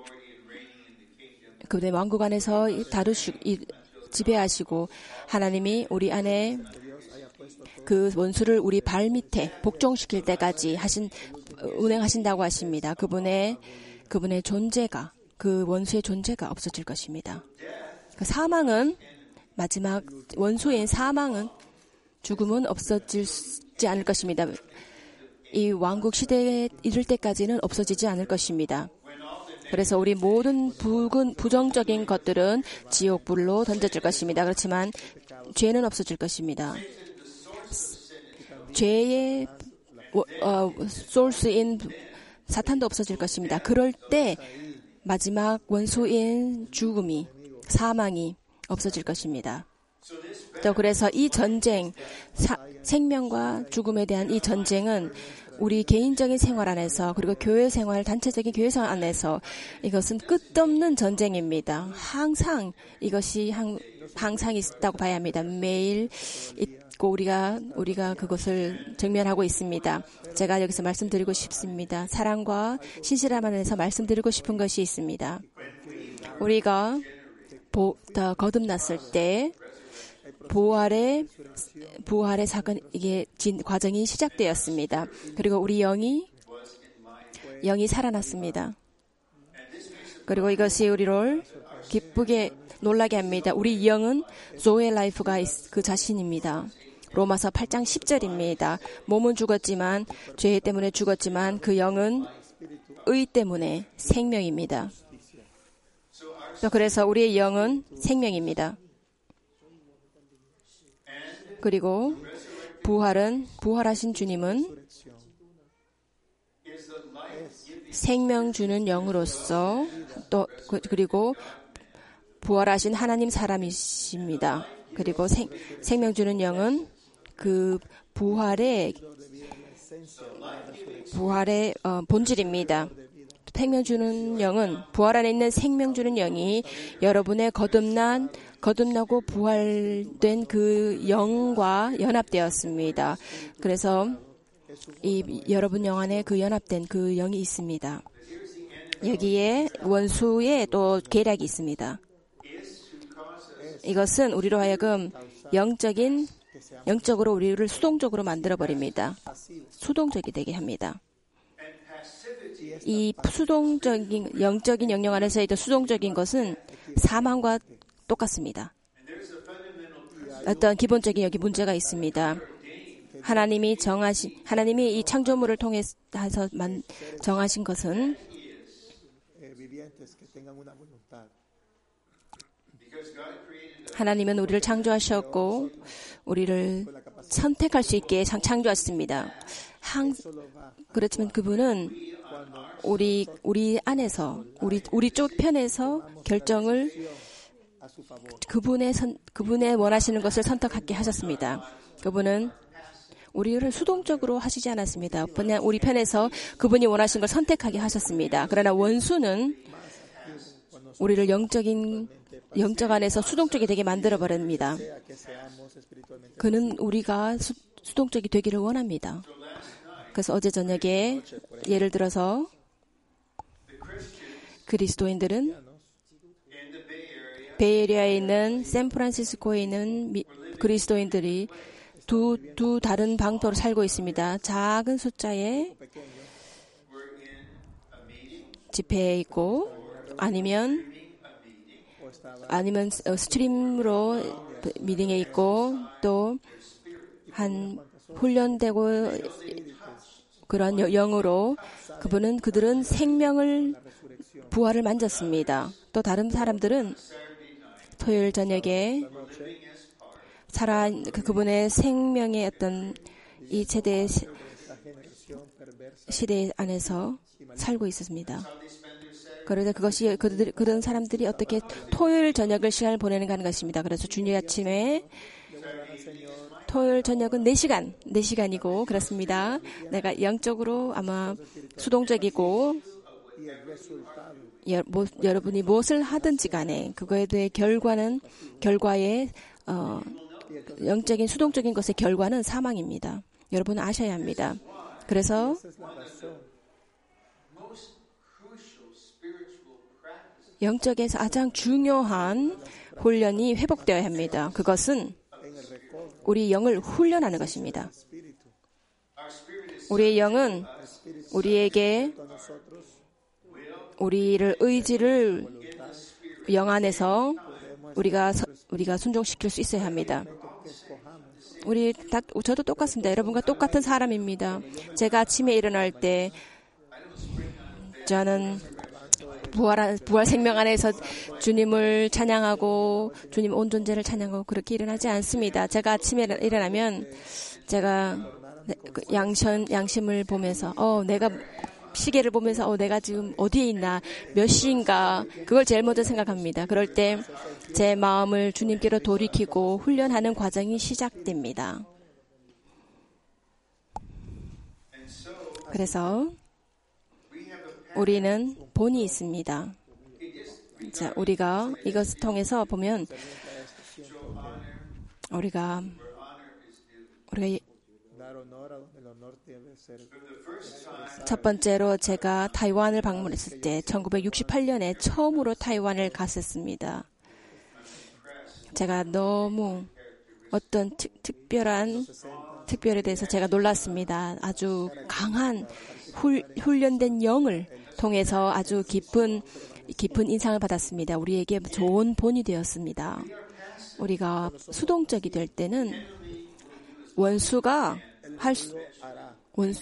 S1: 그분의 왕국 안에서 다루시고 지배하시고 하나님이 우리 안에 그 원수를 우리 발 밑에 복종시킬 때까지 하신 운행하신다고 하십니다. 그분의 그분의 존재가 그 원수의 존재가 없어질 것입니다. 그 사망은 마지막 원수인 사망은 죽음은 없어지지 않을 것입니다. 이 왕국 시대에 이를 때까지는 없어지지 않을 것입니다. 그래서 우리 모든 부근, 부정적인 것들은 지옥불로 던져질 것입니다. 그렇지만 죄는 없어질 것입니다. 죄의 어, 소스인 사탄도 없어질 것입니다. 그럴 때 마지막 원수인 죽음이 사망이 없어질 것입니다. 또 그래서 이 전쟁 사, 생명과 죽음에 대한 이 전쟁은 우리 개인적인 생활 안에서 그리고 교회 생활, 단체적인 교회 생활 안에서 이것은 끝없는 전쟁입니다. 항상 이것이 항, 항상 있다고 봐야 합니다. 매일 있고 우리가 우리가 그것을 정면하고 있습니다. 제가 여기서 말씀드리고 싶습니다. 사랑과 신실함 안에서 말씀드리고 싶은 것이 있습니다. 우리가 보, 더 거듭났을 때 부활의 부활의 사건 이게 진 과정이 시작되었습니다. 그리고 우리 영이 영이 살아났습니다. 그리고 이것이 우리를 기쁘게 놀라게 합니다. 우리 영은 조의 라이프가 그 자신입니다. 로마서 팔 장 십 절입니다. 몸은 죽었지만 죄 때문에 죽었지만 그 영은 의 때문에 생명입니다. 그래서 우리의 영은 생명입니다. 그리고 부활은 부활하신 주님은 생명 주는 영으로서 또 그리고 부활하신 하나님 사람이십니다. 그리고 생, 생명 주는 영은 그 부활의 부활의 어, 본질입니다. 생명 주는 영은 부활 안에 있는 생명 주는 영이 여러분의 거듭난 거듭나고 부활된 그 영과 연합되었습니다. 그래서 이 여러분 영 안에 그 연합된 그 영이 있습니다. 여기에 원수의 또 계략이 있습니다. 이것은 우리로 하여금 영적인 영적으로 우리를 수동적으로 만들어 버립니다. 수동적이 되게 합니다. 이 수동적인 영적인 영역 안에서 있던 수동적인 것은 사망과 똑같습니다. 어떤 기본적인 여기 문제가 있습니다. 하나님이 정하신 하나님이 이 창조물을 통해서 만, 정하신 것은 하나님은 우리를 창조하셨고 우리를 선택할 수 있게 창조하셨습니다. 항, 그렇지만 그분은 우리 우리 안에서 우리 우리 쪽 편에서 결정을 그분의 선, 그분의 원하시는 것을 선택하게 하셨습니다. 그분은 우리를 수동적으로 하시지 않았습니다. 그냥 우리 편에서 그분이 원하신 걸 선택하게 하셨습니다. 그러나 원수는 우리를 영적인 영적 안에서 수동적이 되게 만들어 버립니다. 그는 우리가 수, 수동적이 되기를 원합니다. 그래서 어제 저녁에 예를 들어서 그리스도인들은 베이에리아에 있는 샌프란시스코에 있는 미, 그리스도인들이 두, 두 다른 방도로 살고 있습니다. 작은 숫자의 집회에 있고 아니면 아니면 스트림으로 미팅에 있고 또 한 훈련되고 그런 영으로 그분은 그들은 생명을 부활을 만졌습니다. 또 다른 사람들은 토요일 저녁에 살아 그분의 생명의 어떤 이 세대 시대 안에서 살고 있었습니다. 그런데 그것이 그들, 그런 사람들이 어떻게 토요일 저녁을 시간을 보내는가 하는 것입니다. 그래서 주일 아침에 토요일 저녁은 네 시간, 네 시간이고 그렇습니다. 내가 영적으로 아마 수동적이고 여, 뭐, 여러분이 무엇을 하든지 간에 그거에 대해 결과는 결과의 어, 영적인 수동적인 것의 결과는 사망입니다. 여러분은 아셔야 합니다. 그래서 영적에서 가장 중요한 훈련이 회복되어야 합니다. 그것은 우리 영을 훈련하는 것입니다. 우리의 영은 우리에게 우리를 의지를 영 안에서 우리가 우리가 순종시킬 수 있어야 합니다. 우리 다 저도 똑같습니다. 여러분과 똑같은 사람입니다. 제가 아침에 일어날 때 저는 부활, 부활 생명 안에서 주님을 찬양하고 주님 온 존재를 찬양하고 그렇게 일어나지 않습니다. 제가 아침에 일어나면 제가 양심, 양심을 보면서 어 내가 시계를 보면서 어 내가 지금 어디에 있나 몇 시인가 그걸 제일 먼저 생각합니다. 그럴 때 제 마음을 주님께로 돌이키고 훈련하는 과정이 시작됩니다. 그래서 우리는 본이 있습니다. 자, 우리가 이것을 통해서 보면 우리가 우리가 첫 번째로 제가 타이완을 방문했을 때 천구백육십팔 년에 처음으로 타이완을 갔었습니다. 제가 너무 어떤 특, 특별한 특별에 대해서 제가 놀랐습니다. 아주 강한 훌, 훈련된 영을 통해서 아주 깊은 깊은 인상을 받았습니다. 우리에게 좋은 본이 되었습니다. 우리가 수동적이 될 때는 원수가 할 수, 원수,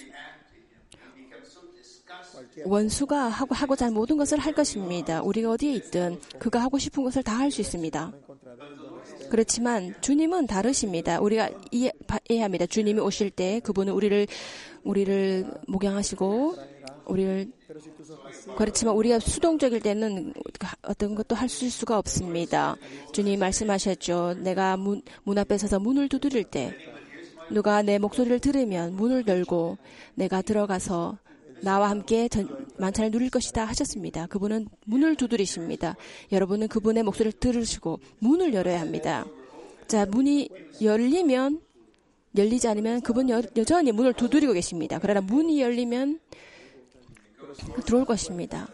S1: 원수가 하고, 하고자 하는 모든 것을 할 것입니다. 우리가 어디에 있든 그가 하고 싶은 것을 다 할 수 있습니다. 그렇지만 주님은 다르십니다. 우리가 이해, 이해합니다. 주님이 오실 때 그분은 우리를, 우리를 목양하시고, 우리를, 그렇지만 우리가 수동적일 때는 어떤 것도 할 수가 없습니다. 주님이 말씀하셨죠. 내가 문, 문 앞에 서서 문을 두드릴 때, 누가 내 목소리를 들으면 문을 열고 내가 들어가서 나와 함께 전, 만찬을 누릴 것이다 하셨습니다. 그분은 문을 두드리십니다. 여러분은 그분의 목소리를 들으시고 문을 열어야 합니다. 자, 문이 열리면 열리지 않으면 그분 여, 여전히 문을 두드리고 계십니다. 그러나 문이 열리면 들어올 것입니다.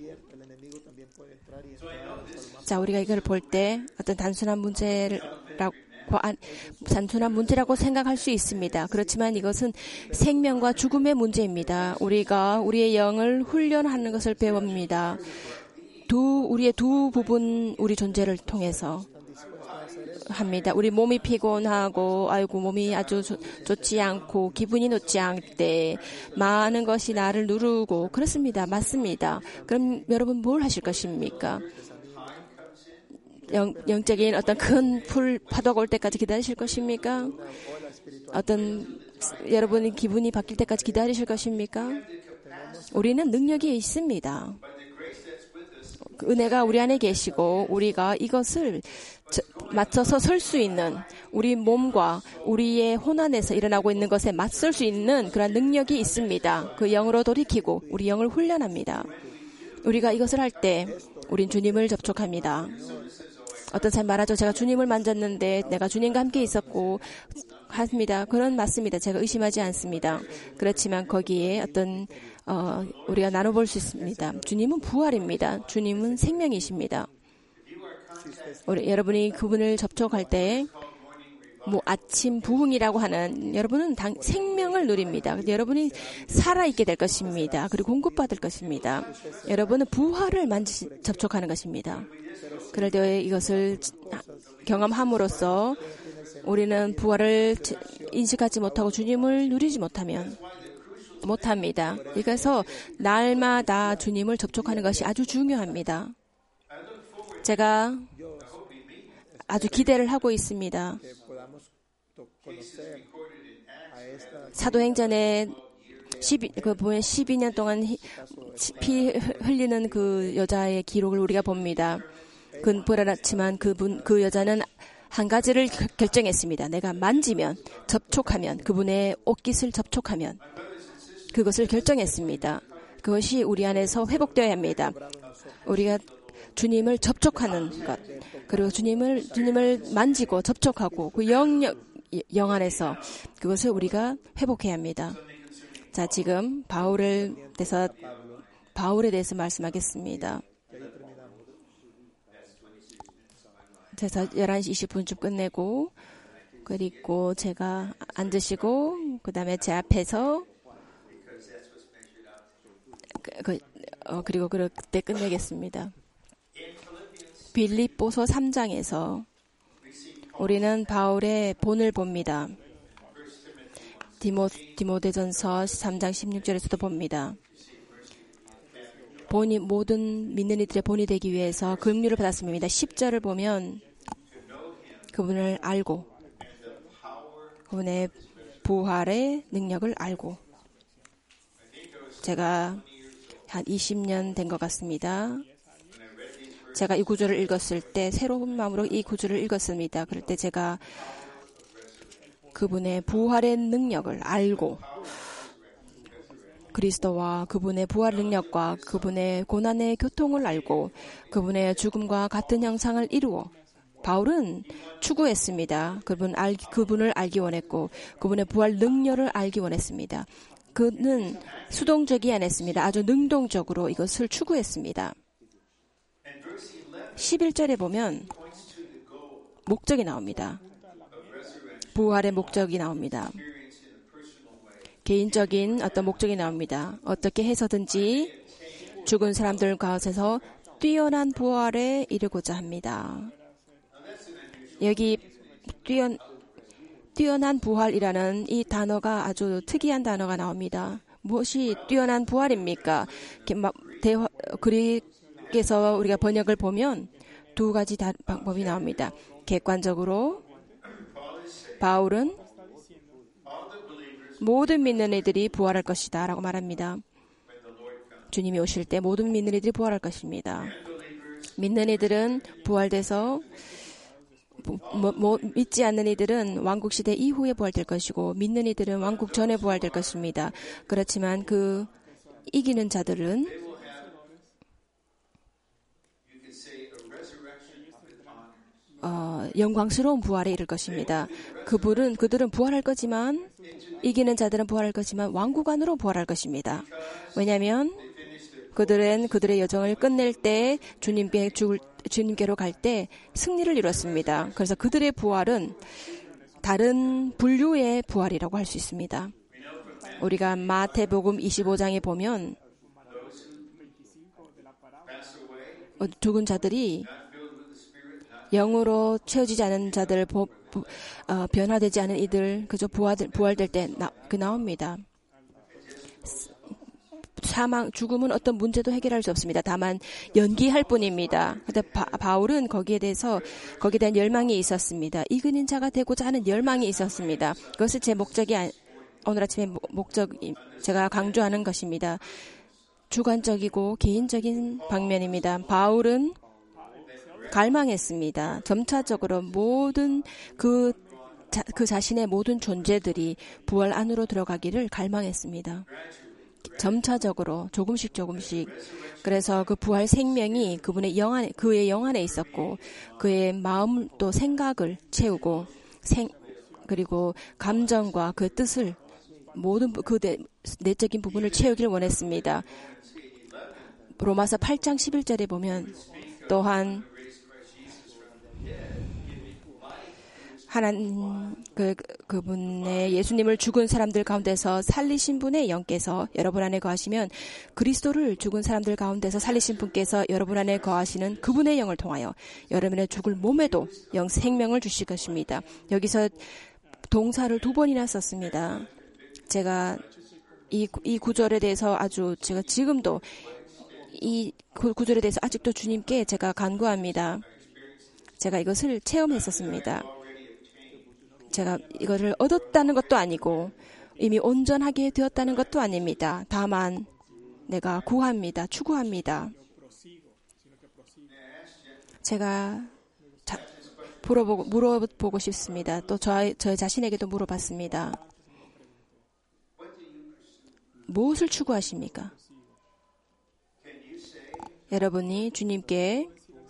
S1: 자, 우리가 이걸 볼 때 어떤 단순한 문제라고 단순한 문제라고 생각할 수 있습니다. 그렇지만 이것은 생명과 죽음의 문제입니다. 우리가 우리의 영을 훈련하는 것을 배웁니다. 두 우리의 두 부분 우리 존재를 통해서 합니다. 우리 몸이 피곤하고 아이고 몸이 아주 조, 좋지 않고 기분이 좋지 않을 때 많은 것이 나를 누르고 그렇습니다. 맞습니다. 그럼 여러분 뭘 하실 것입니까? 영, 영적인 어떤 큰 풀 파도가 올 때까지 기다리실 것입니까? 어떤 여러분의 기분이 바뀔 때까지 기다리실 것입니까? 우리는 능력이 있습니다. 그 은혜가 우리 안에 계시고 우리가 이것을 저, 맞춰서 설 수 있는 우리 몸과 우리의 혼안에서 일어나고 있는 것에 맞설 수 있는 그런 능력이 있습니다. 그 영으로 돌이키고 우리 영을 훈련합니다. 우리가 이것을 할 때 우린 주님을 접촉합니다. 어떤 사람 말하죠. 제가 주님을 만졌는데 내가 주님과 함께 있었고 합니다. 그런 맞습니다. 제가 의심하지 않습니다. 그렇지만 거기에 어떤 어, 우리가 나눠볼 수 있습니다. 주님은 부활입니다. 주님은 생명이십니다. 우리, 여러분이 그분을 접촉할 때 뭐 아침 부흥이라고 하는 여러분은 당, 생명을 누립니다. 여러분이 살아있게 될 것입니다. 그리고 공급받을 것입니다. 여러분은 부활을 만지 접촉하는 것입니다. 그럴 때 이것을 경험함으로써 우리는 부활을 인식하지 못하고 주님을 누리지 못하면 못합니다. 그래서 날마다 주님을 접촉하는 것이 아주 중요합니다. 제가 아주 기대를 하고 있습니다. 사도행전에 십이, 그 보면 십이 년 동안 피 흘리는 그 여자의 기록을 우리가 봅니다. 그는 불안했지만 그분, 그 여자는 한 가지를 결정했습니다. 내가 만지면, 접촉하면, 그분의 옷깃을 접촉하면 그것을 결정했습니다. 그것이 우리 안에서 회복되어야 합니다. 우리가 주님을 접촉하는 것, 그리고 주님을 주님을 만지고 접촉하고 그 영역 영 안에서 그것을 우리가 회복해야 합니다. 자, 지금 바울을 대해서 바울에 대해서 말씀하겠습니다. 그래서 열한 시 이십 분쯤 끝내고, 그리고 제가 앉으시고, 그 다음에 제 앞에서, 그, 그, 어, 그리고 그때 끝내겠습니다. 빌립보서 삼 장에서 우리는 바울의 본을 봅니다. 디모, 디모데전서 삼 장 십육 절에서도 봅니다. 본이, 모든 믿는 이들의 본이 되기 위해서 긍휼을 받았습니다. 십 절을 보면 그분을 알고, 그분의 부활의 능력을 알고, 제가 한 이십 년 된 것 같습니다. 제가 이 구절을 읽었을 때 새로운 마음으로 이 구절을 읽었습니다. 그럴 때 제가 그분의 부활의 능력을 알고, 그리스도와 그분의 부활 능력과 그분의 고난의 교통을 알고 그분의 죽음과 같은 형상을 이루어 바울은 추구했습니다. 그분 알, 그분을 알기 원했고 그분의 부활 능력을 알기 원했습니다. 그는 수동적이 아니었습니다. 아주 능동적으로 이것을 추구했습니다. 십일 절에 보면 목적이 나옵니다. 부활의 목적이 나옵니다. 개인적인 어떤 목적이 나옵니다. 어떻게 해서든지 죽은 사람들 가운데서 뛰어난 부활에 이르고자 합니다. 여기 뛰어, 뛰어난 부활이라는 이 단어가 아주 특이한 단어가 나옵니다. 무엇이 뛰어난 부활입니까? 대화, 그리스에서 우리가 번역을 보면 두 가지 다, 방법이 나옵니다. 객관적으로 바울은 모든 믿는 이들이 부활할 것이다 라고 말합니다. 주님이 오실 때 모든 믿는 이들이 부활할 것입니다. 믿는 이들은 부활돼서 뭐, 뭐, 믿지 않는 이들은 왕국시대 이후에 부활될 것이고 믿는 이들은 왕국 전에 부활될 것입니다. 그렇지만 그 이기는 자들은 어, 영광스러운 부활에 이를 것입니다. 그분은 그들은 부활할 거지만 이기는 자들은 부활할 거지만 왕국 안으로 부활할 것입니다. 왜냐하면 그들은 그들의 여정을 끝낼 때 주님께 죽을, 주님께로 갈 때 승리를 이뤘습니다. 그래서 그들의 부활은 다른 분류의 부활이라고 할 수 있습니다. 우리가 마태복음 이십오 장에 보면 죽은 자들이 영으로 채워지지 않은 자들, 보, 부, 어, 변화되지 않은 이들, 그저 부활, 부활될 때 나, 그 나옵니다. 사망, 죽음은 어떤 문제도 해결할 수 없습니다. 다만 연기할 뿐입니다. 근데 바, 바울은 거기에 대해서 거기에 대한 열망이 있었습니다. 이근인 자가 되고자 하는 열망이 있었습니다. 그것이 제 목적이 오늘 아침에 목적 제가 강조하는 것입니다. 주관적이고 개인적인 방면입니다. 바울은 갈망했습니다. 점차적으로 모든 그, 자, 그 자신의 모든 존재들이 부활 안으로 들어가기를 갈망했습니다. 점차적으로 조금씩 조금씩. 그래서 그 부활 생명이 그분의 영 안에, 그의 영 안에 있었고 그의 마음 또 생각을 채우고 생, 그리고 감정과 그 뜻을 모든 그 내, 내적인 부분을 채우기를 원했습니다. 로마서 팔 장 십일 절에 보면 또한 하나님, 그, 그분의 예수님을 죽은 사람들 가운데서 살리신 분의 영께서 여러분 안에 거하시면 그리스도를 죽은 사람들 가운데서 살리신 분께서 여러분 안에 거하시는 그분의 영을 통하여 여러분의 죽을 몸에도 영 생명을 주실 것입니다. 여기서 동사를 두 번이나 썼습니다. 제가 이, 이 구절에 대해서 아주 제가 지금도 이 구절에 대해서 아직도 주님께 제가 간구합니다. 제가 이것을 체험했었습니다. 제가 이거를 얻었다는 것도 아니고 이미 온전하게 되었다는 것도 아닙니다. 다만 내가 구합니다. 추구합니다. 제가 자, 물어보고, 물어보고 싶습니다. 또 저, 저 자신에게도 물어봤습니다. 무엇을 추구하십니까? 여러분이 주님께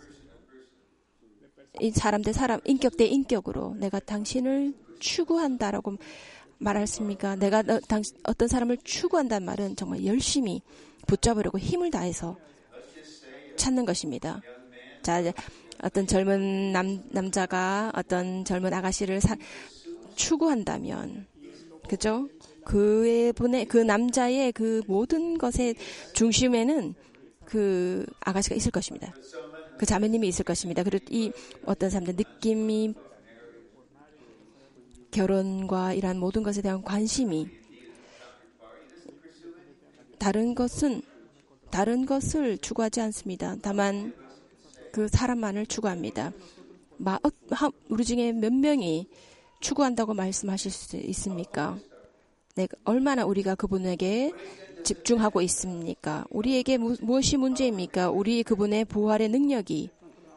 S1: 이 사람 대 사람, 인격 대 인격으로 내가 당신을 추구한다라고 말했습니까? 내가 어, 당, 어떤 사람을 추구한다는 말은 정말 열심히 붙잡으려고 힘을 다해서 찾는 것입니다. 자, 어떤 젊은 남, 남자가 어떤 젊은 아가씨를 사, 추구한다면, 그죠? 그의 분의, 그 남자의 그 모든 것의 중심에는 그 아가씨가 있을 것입니다. 그 자매님이 있을 것입니다. 그리고 이 어떤 사람들 느낌이 결혼과 이러한 모든 것에 대한 관심이 다른 것은 다른 것을 추구하지 않습니다. 다만 그 사람만을 추구합니다. 마, 어, 우리 중에 몇 명이 추구한다고 말씀하실 수 있습니까? 네, 얼마나 우리가 그분에게 집중하고 있습니까? 우리에게 무, 무엇이 문제입니까? 우리 그분의 부활의 능력이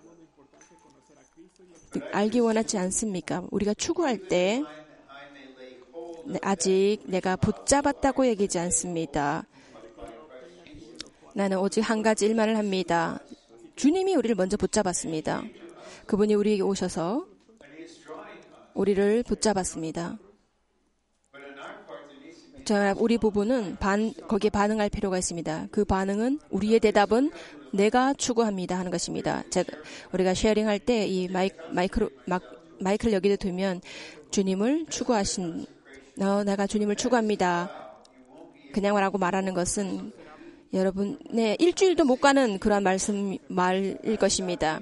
S1: 알기 원하지 않습니까? 우리가 추구할 때 네, 아직 내가 붙잡았다고 얘기하지 않습니다. 나는 오직 한 가지 일만을 합니다. 주님이 우리를 먼저 붙잡았습니다. 그분이 우리에게 오셔서 우리를 붙잡았습니다. 자, 우리 부부는 반, 거기에 반응할 필요가 있습니다. 그 반응은 우리의 대답은 내가 추구합니다 하는 것입니다. 제가, 우리가 쉐어링할 때 이 마이크, 마이크로, 막, 마이크를 여기다 두면 주님을 추구하신, 어, 내가 주님을 추구합니다. 그냥 말하고 말하는 것은 여러분, 네, 일주일도 못 가는 그런 말씀, 말일 것입니다.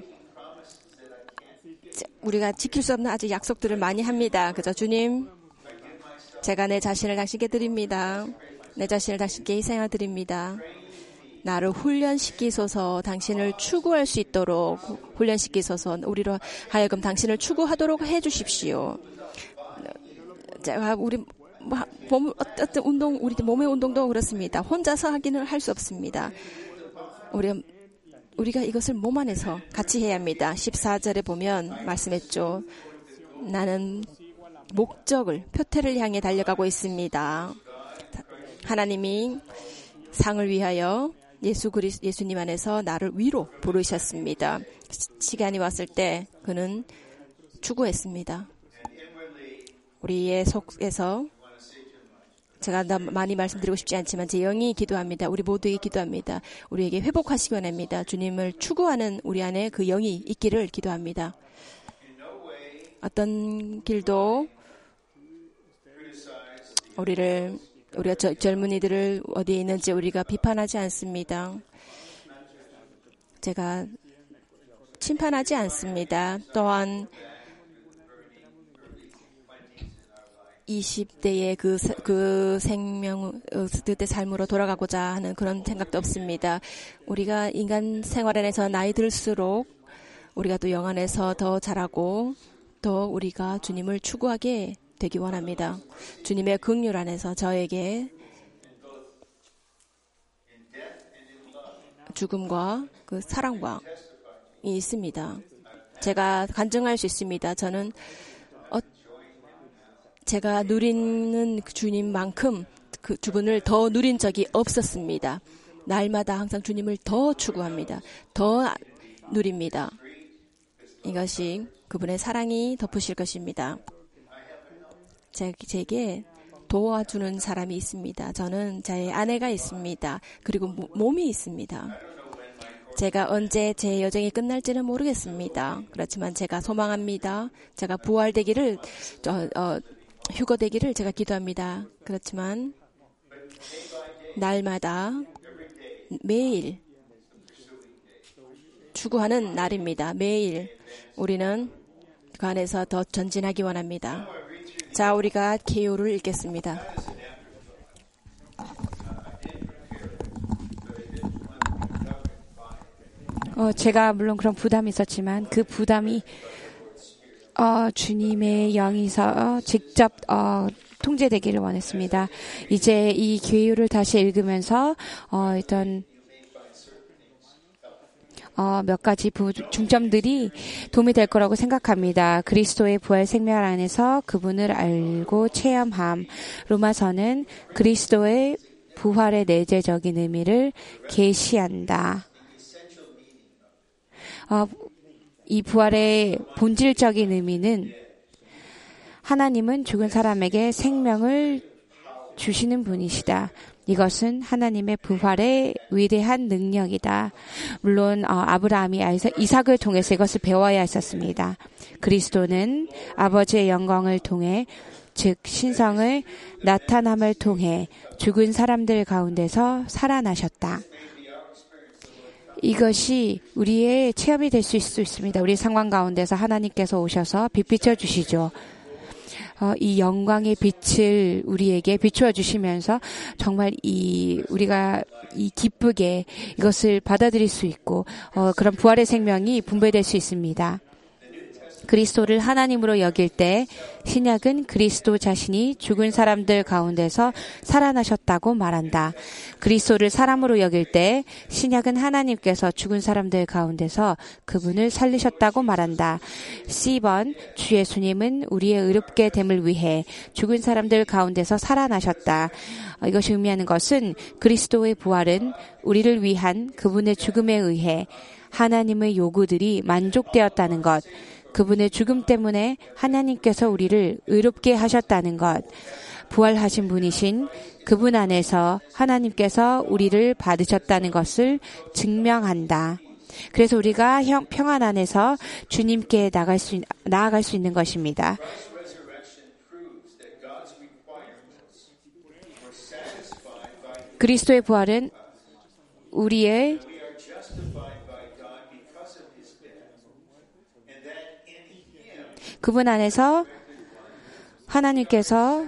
S1: 우리가 지킬 수 없는 아주 약속들을 많이 합니다. 그죠? 주님, 제가 내 자신을 당신께 드립니다. 내 자신을 당신께 희생하 드립니다. 나를 훈련시키소서, 당신을 추구할 수 있도록 훈련시키소서, 우리로 하여금 당신을 추구하도록 해 주십시오. 제가 우리 몸, 어떤 운동, 우리 몸의 운동도 그렇습니다. 혼자서 하기는 할 수 없습니다. 우리가, 우리가 이것을 몸 안에서 같이 해야 합니다. 십사 절에 보면 말씀했죠. 나는 목적을, 표태를 향해 달려가고 있습니다. 하나님이 상을 위하여 예수 그리, 예수님 안에서 나를 위로 부르셨습니다. 시간이 왔을 때 그는 추구했습니다. 우리의 속에서 제가 많이 말씀드리고 싶지 않지만 제 영이 기도합니다. 우리 모두에게 기도합니다. 우리에게 회복하시기 원합니다. 주님을 추구하는 우리 안에 그 영이 있기를 기도합니다. 어떤 길도 우리를, 우리가 저, 젊은이들을 어디에 있는지 우리가 비판하지 않습니다. 제가 심판하지 않습니다. 또한 이십 대의 그, 그 생명, 그때 삶으로 돌아가고자 하는 그런 생각도 없습니다. 우리가 인간 생활 안에서 나이 들수록 우리가 또 영 안에서 더 자라고 더 우리가 주님을 추구하게 되기 원합니다. 주님의 긍휼 안에서 저에게 죽음과 그 사랑과 이 있습니다. 제가 간증할 수 있습니다. 저는 어, 제가 누리는 주님만큼 그 주분을 더 누린 적이 없었습니다. 날마다 항상 주님을 더 추구합니다. 더 누립니다. 이것이 그분의 사랑이 덮으실 것입니다. 제, 제게 도와주는 사람이 있습니다. 저는 제 아내가 있습니다. 그리고 모, 몸이 있습니다. 제가 언제 제 여정이 끝날지는 모르겠습니다. 그렇지만 제가 소망합니다. 제가 부활되기를, 어, 어, 휴거되기를 제가 기도합니다. 그렇지만 날마다 매일 추구하는 날입니다. 매일 우리는 그 안에서 더 전진하기 원합니다. 자, 우리가 계율을 읽겠습니다.
S2: 어, 제가 물론 그런 부담이 있었지만 그 부담이 어, 주님의 영이서 직접 어, 통제되기를 원했습니다. 이제 이 계율을 다시 읽으면서 어, 어떤 어, 몇 가지 부, 중점들이 도움이 될 거라고 생각합니다. 그리스도의 부활 생명 안에서 그분을 알고 체험함. 로마서는 그리스도의 부활의 내재적인 의미를 계시한다. 어, 이 부활의 본질적인 의미는 하나님은 죽은 사람에게 생명을 주시는 분이시다. 이것은 하나님의 부활의 위대한 능력이다. 물론 어, 아브라함이 이삭을 통해서 이것을 배워야 했었습니다. 그리스도는 아버지의 영광을 통해 즉 신성을 나타남을 통해 죽은 사람들 가운데서 살아나셨다. 이것이 우리의 체험이 될 수 있습니다. 우리 상황 가운데서 하나님께서 오셔서 빛비춰 주시죠. 어, 이 영광의 빛을 우리에게 비추어 주시면서 정말 이 우리가 이 기쁘게 이것을 받아들일 수 있고 어, 그런 부활의 생명이 분배될 수 있습니다. 그리스도를 하나님으로 여길 때 신약은 그리스도 자신이 죽은 사람들 가운데서 살아나셨다고 말한다. 그리스도를 사람으로 여길 때 신약은 하나님께서 죽은 사람들 가운데서 그분을 살리셨다고 말한다. 씨 번 주 예수님은 우리의 의롭게 됨을 위해 죽은 사람들 가운데서 살아나셨다. 이것이 의미하는 것은 그리스도의 부활은 우리를 위한 그분의 죽음에 의해 하나님의 요구들이 만족되었다는 것. 그분의 죽음 때문에 하나님께서 우리를 의롭게 하셨다는 것. 부활하신 분이신 그분 안에서 하나님께서 우리를 받으셨다는 것을 증명한다. 그래서 우리가 평안 안에서 주님께 나갈 수, 나아갈 수 있는 것입니다. 그리스도의 부활은 우리의 그분 안에서 하나님께서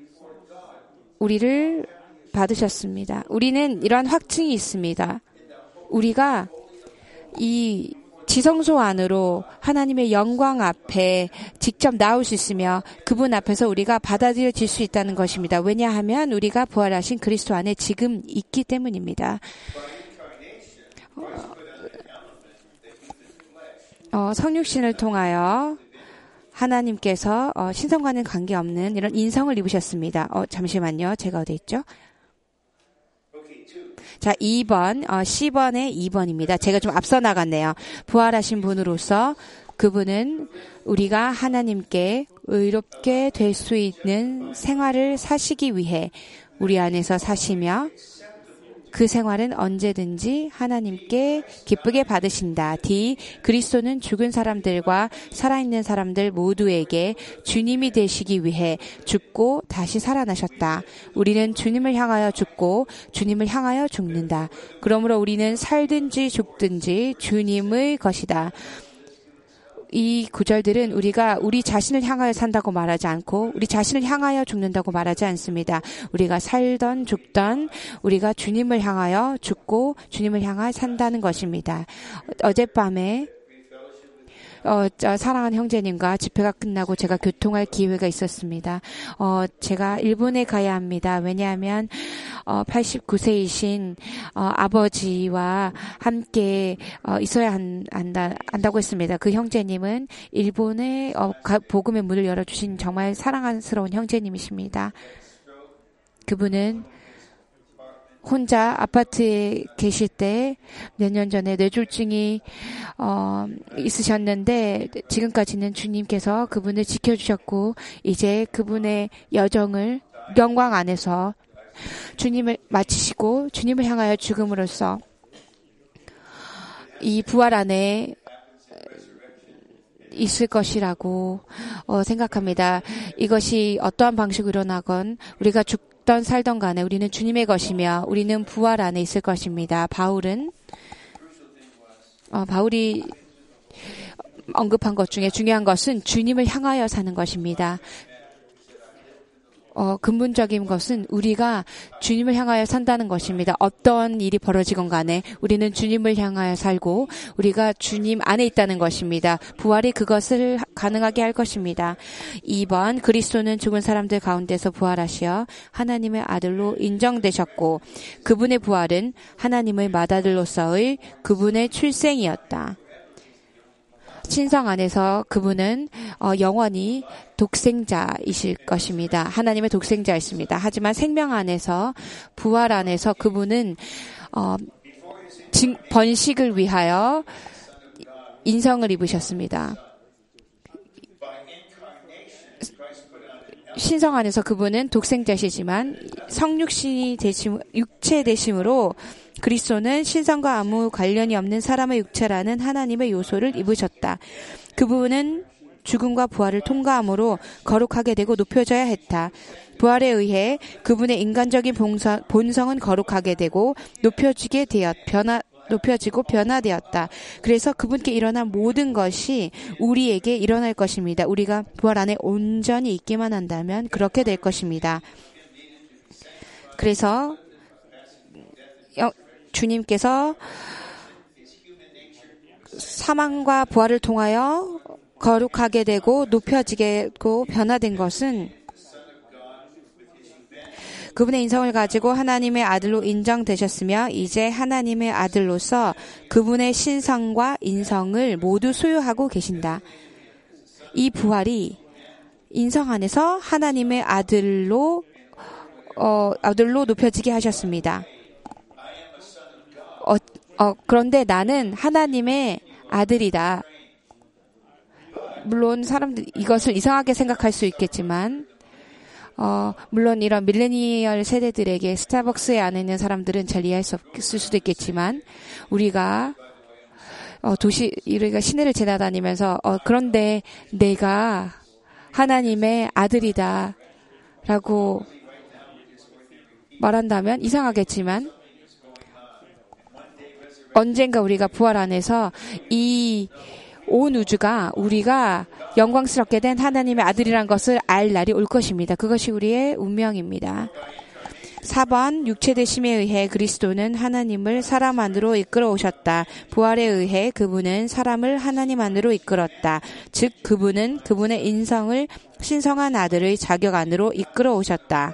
S2: 우리를 받으셨습니다. 우리는 이러한 확증이 있습니다. 우리가 이 지성소 안으로 하나님의 영광 앞에 직접 나올 수 있으며 그분 앞에서 우리가 받아들여질 수 있다는 것입니다. 왜냐하면 우리가 부활하신 그리스도 안에 지금 있기 때문입니다. 어, 성육신을 통하여 하나님께서 어, 신성과는 관계없는 이런 인성을 입으셨습니다. 어, 잠시만요. 제가 어디 있죠? 자, 이 번, 어, 씨 번의 이 번입니다. 제가 좀 앞서 나갔네요. 부활하신 분으로서 그분은 우리가 하나님께 의롭게 될 수 있는 생활을 사시기 위해 우리 안에서 사시며 그 생활은 언제든지 하나님께 기쁘게 받으신다. D. 그리스도는 죽은 사람들과 살아있는 사람들 모두에게 주님이 되시기 위해 죽고 다시 살아나셨다. 우리는 주님을 향하여 죽고 주님을 향하여 죽는다. 그러므로 우리는 살든지 죽든지 주님의 것이다. 이 구절들은 우리가 우리 자신을 향하여 산다고 말하지 않고 우리 자신을 향하여 죽는다고 말하지 않습니다. 우리가 살던 죽던 우리가 주님을 향하여 죽고 주님을 향하여 산다는 것입니다. 어젯밤에 어, 사랑하는 형제님과 집회가 끝나고 제가 교통할 기회가 있었습니다. 어, 제가 일본에 가야 합니다. 왜냐하면 어, 팔십구 세이신 어, 아버지와 함께 어, 있어야 한, 한다, 한다고 했습니다. 그 형제님은 일본에 어, 가, 복음의 문을 열어주신 정말 사랑스러운 형제님이십니다. 그분은 혼자 아파트에 계실 때 몇 년 전에 뇌졸중이 어, 있으셨는데 지금까지는 주님께서 그분을 지켜주셨고 이제 그분의 여정을 영광 안에서 주님을 마치시고 주님을 향하여 죽음으로써 이 부활 안에 있을 것이라고 어, 생각합니다. 이것이 어떠한 방식으로 일어나건 우리가 죽던 살던 간에 우리는 주님의 것이며 우리는 부활 안에 있을 것입니다. 바울은 어, 바울이 언급한 것 중에 중요한 것은 주님을 향하여 사는 것입니다. 어, 근본적인 것은 우리가 주님을 향하여 산다는 것입니다. 어떤 일이 벌어지건 간에 우리는 주님을 향하여 살고 우리가 주님 안에 있다는 것입니다. 부활이 그것을 가능하게 할 것입니다. 이 번 그리스도는 죽은 사람들 가운데서 부활하시어 하나님의 아들로 인정되셨고 그분의 부활은 하나님의 맏아들로서의 그분의 출생이었다. 신성 안에서 그분은 어, 영원히 독생자이실 것입니다. 하나님의 독생자이십니다. 하지만 생명 안에서 부활 안에서 그분은 어, 진, 번식을 위하여 인성을 입으셨습니다. 신성 안에서 그분은 독생자시지만 성육신이 되심, 육체 되심으로 그리스도는 신성과 아무 관련이 없는 사람의 육체라는 하나님의 요소를 입으셨다. 그분은 죽음과 부활을 통과함으로 거룩하게 되고 높여져야 했다. 부활에 의해 그분의 인간적인 본성, 본성은 거룩하게 되고 높여지게 되었, 변화, 높여지고 변화되었다. 그래서 그분께 일어난 모든 것이 우리에게 일어날 것입니다. 우리가 부활 안에 온전히 있기만 한다면 그렇게 될 것입니다. 그래서 주님께서 사망과 부활을 통하여 거룩하게 되고 높여지게 되고 변화된 것은 그분의 인성을 가지고 하나님의 아들로 인정되셨으며 이제 하나님의 아들로서 그분의 신성과 인성을 모두 소유하고 계신다. 이 부활이 인성 안에서 하나님의 아들로 어, 아들로 높여지게 하셨습니다. 어, 어, 그런데 나는 하나님의 아들이다. 물론 사람들 이것을 이상하게 생각할 수 있겠지만 어, 물론 이런 밀레니얼 세대들에게 스타벅스에 안에 있는 사람들은 잘 이해할 수 없을 수도 있겠지만 우리가 어, 도시 우리가 시내를 지나다니면서 어, 그런데 내가 하나님의 아들이다 라고 말한다면 이상하겠지만 언젠가 우리가 부활 안에서 이 온 우주가 우리가 영광스럽게 된 하나님의 아들이란 것을 알 날이 올 것입니다. 그것이 우리의 운명입니다. 사 번 육체 되심에 의해 그리스도는 하나님을 사람 안으로 이끌어 오셨다. 부활에 의해 그분은 사람을 하나님 안으로 이끌었다. 즉 그분은 그분의 인성을 신성한 아들의 자격 안으로 이끌어 오셨다.